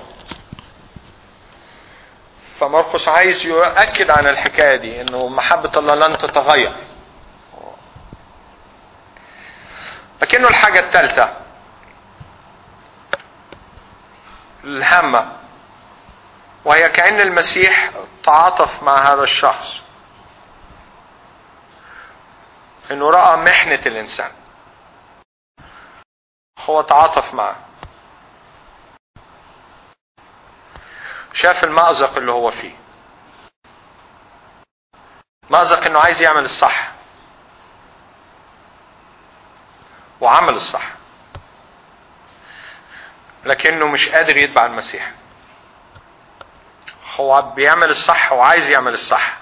فمرقس عايز يؤكد عن الحكاية دي انه محبة الله لن تتغير. لكنه الحاجة الثالثة الهامة، وهي كأن المسيح تعاطف مع هذا الشخص، انه رأى محنة الانسان، هو تعاطف معه، شاف المأزق اللي هو فيه، مأزق انه عايز يعمل الصح وعمل الصح، لكنه مش قادر يتبع المسيح. هو بيعمل الصح وعايز يعمل الصح،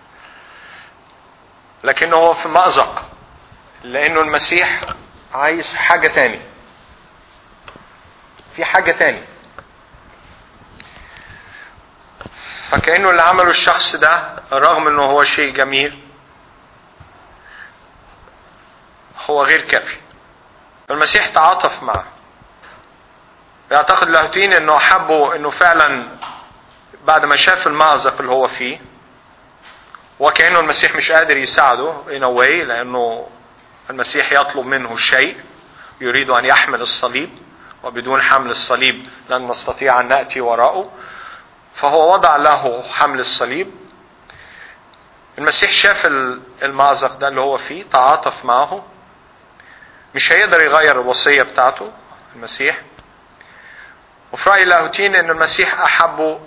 لكنه هو في مأزق لانه المسيح عايز حاجة تاني، في حاجة تاني. فكأنه اللي عمله الشخص ده رغم انه هو شيء جميل هو غير كافي. المسيح تعاطف معه. يعتقد لاهوتين انه احبه، انه فعلا بعد ما شاف المأزق اللي هو فيه، وكأنه المسيح مش قادر يساعده in a way، لانه المسيح يطلب منه شيء، يريد ان يحمل الصليب، وبدون حمل الصليب لن نستطيع ان نأتي وراءه. فهو وضع له حمل الصليب. المسيح شاف المأزق ده اللي هو فيه، تعاطف معه. مش هيقدر يغير الوصية بتاعته المسيح. وفي رأي لاهوتين ان المسيح احبه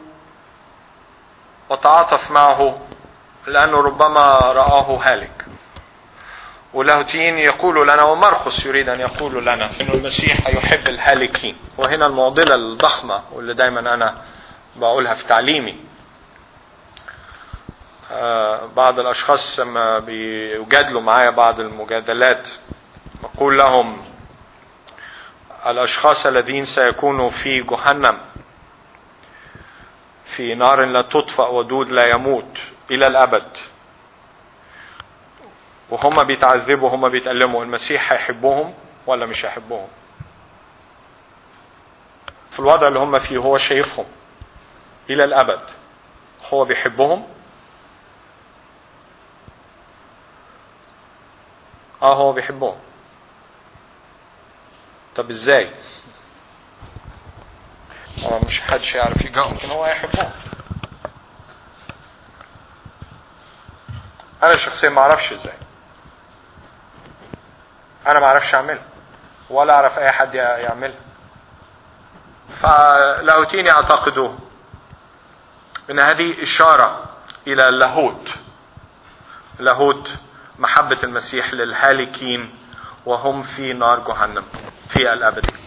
وتعاطف معه لانه ربما رآه هالك. ولاهوتين يقول لنا، ومرقس يريد ان يقول لنا، انه المسيح يحب الهالكين. وهنا المعضلة الضخمة واللي دايما انا بقولها في تعليمي. بعض الاشخاص لما بيجادلوا معايا بعض المجادلات بقول لهم الاشخاص الذين سيكونوا في جهنم في نار لا تطفأ ودود لا يموت الى الابد، وهم بيتعذبوا، هم بيتألموا، المسيح هيحبهم ولا مش هيحبهم؟ في الوضع اللي هم فيه هو شايفهم الى الابد، هو بيحبهم؟ هو بيحبهم. طب ازاي؟ مش حدش يعرف يجاوب، ممكن هو يحبهم. انا شخصيا ما اعرفش ازاي، انا ما اعرفش اعملها ولا اعرف اي حد يعملها. فلاهوتين يعتقدوا ان هذه اشارة الى اللاهوت محبة المسيح للهالكين وهم في نار جهنم في الأبد.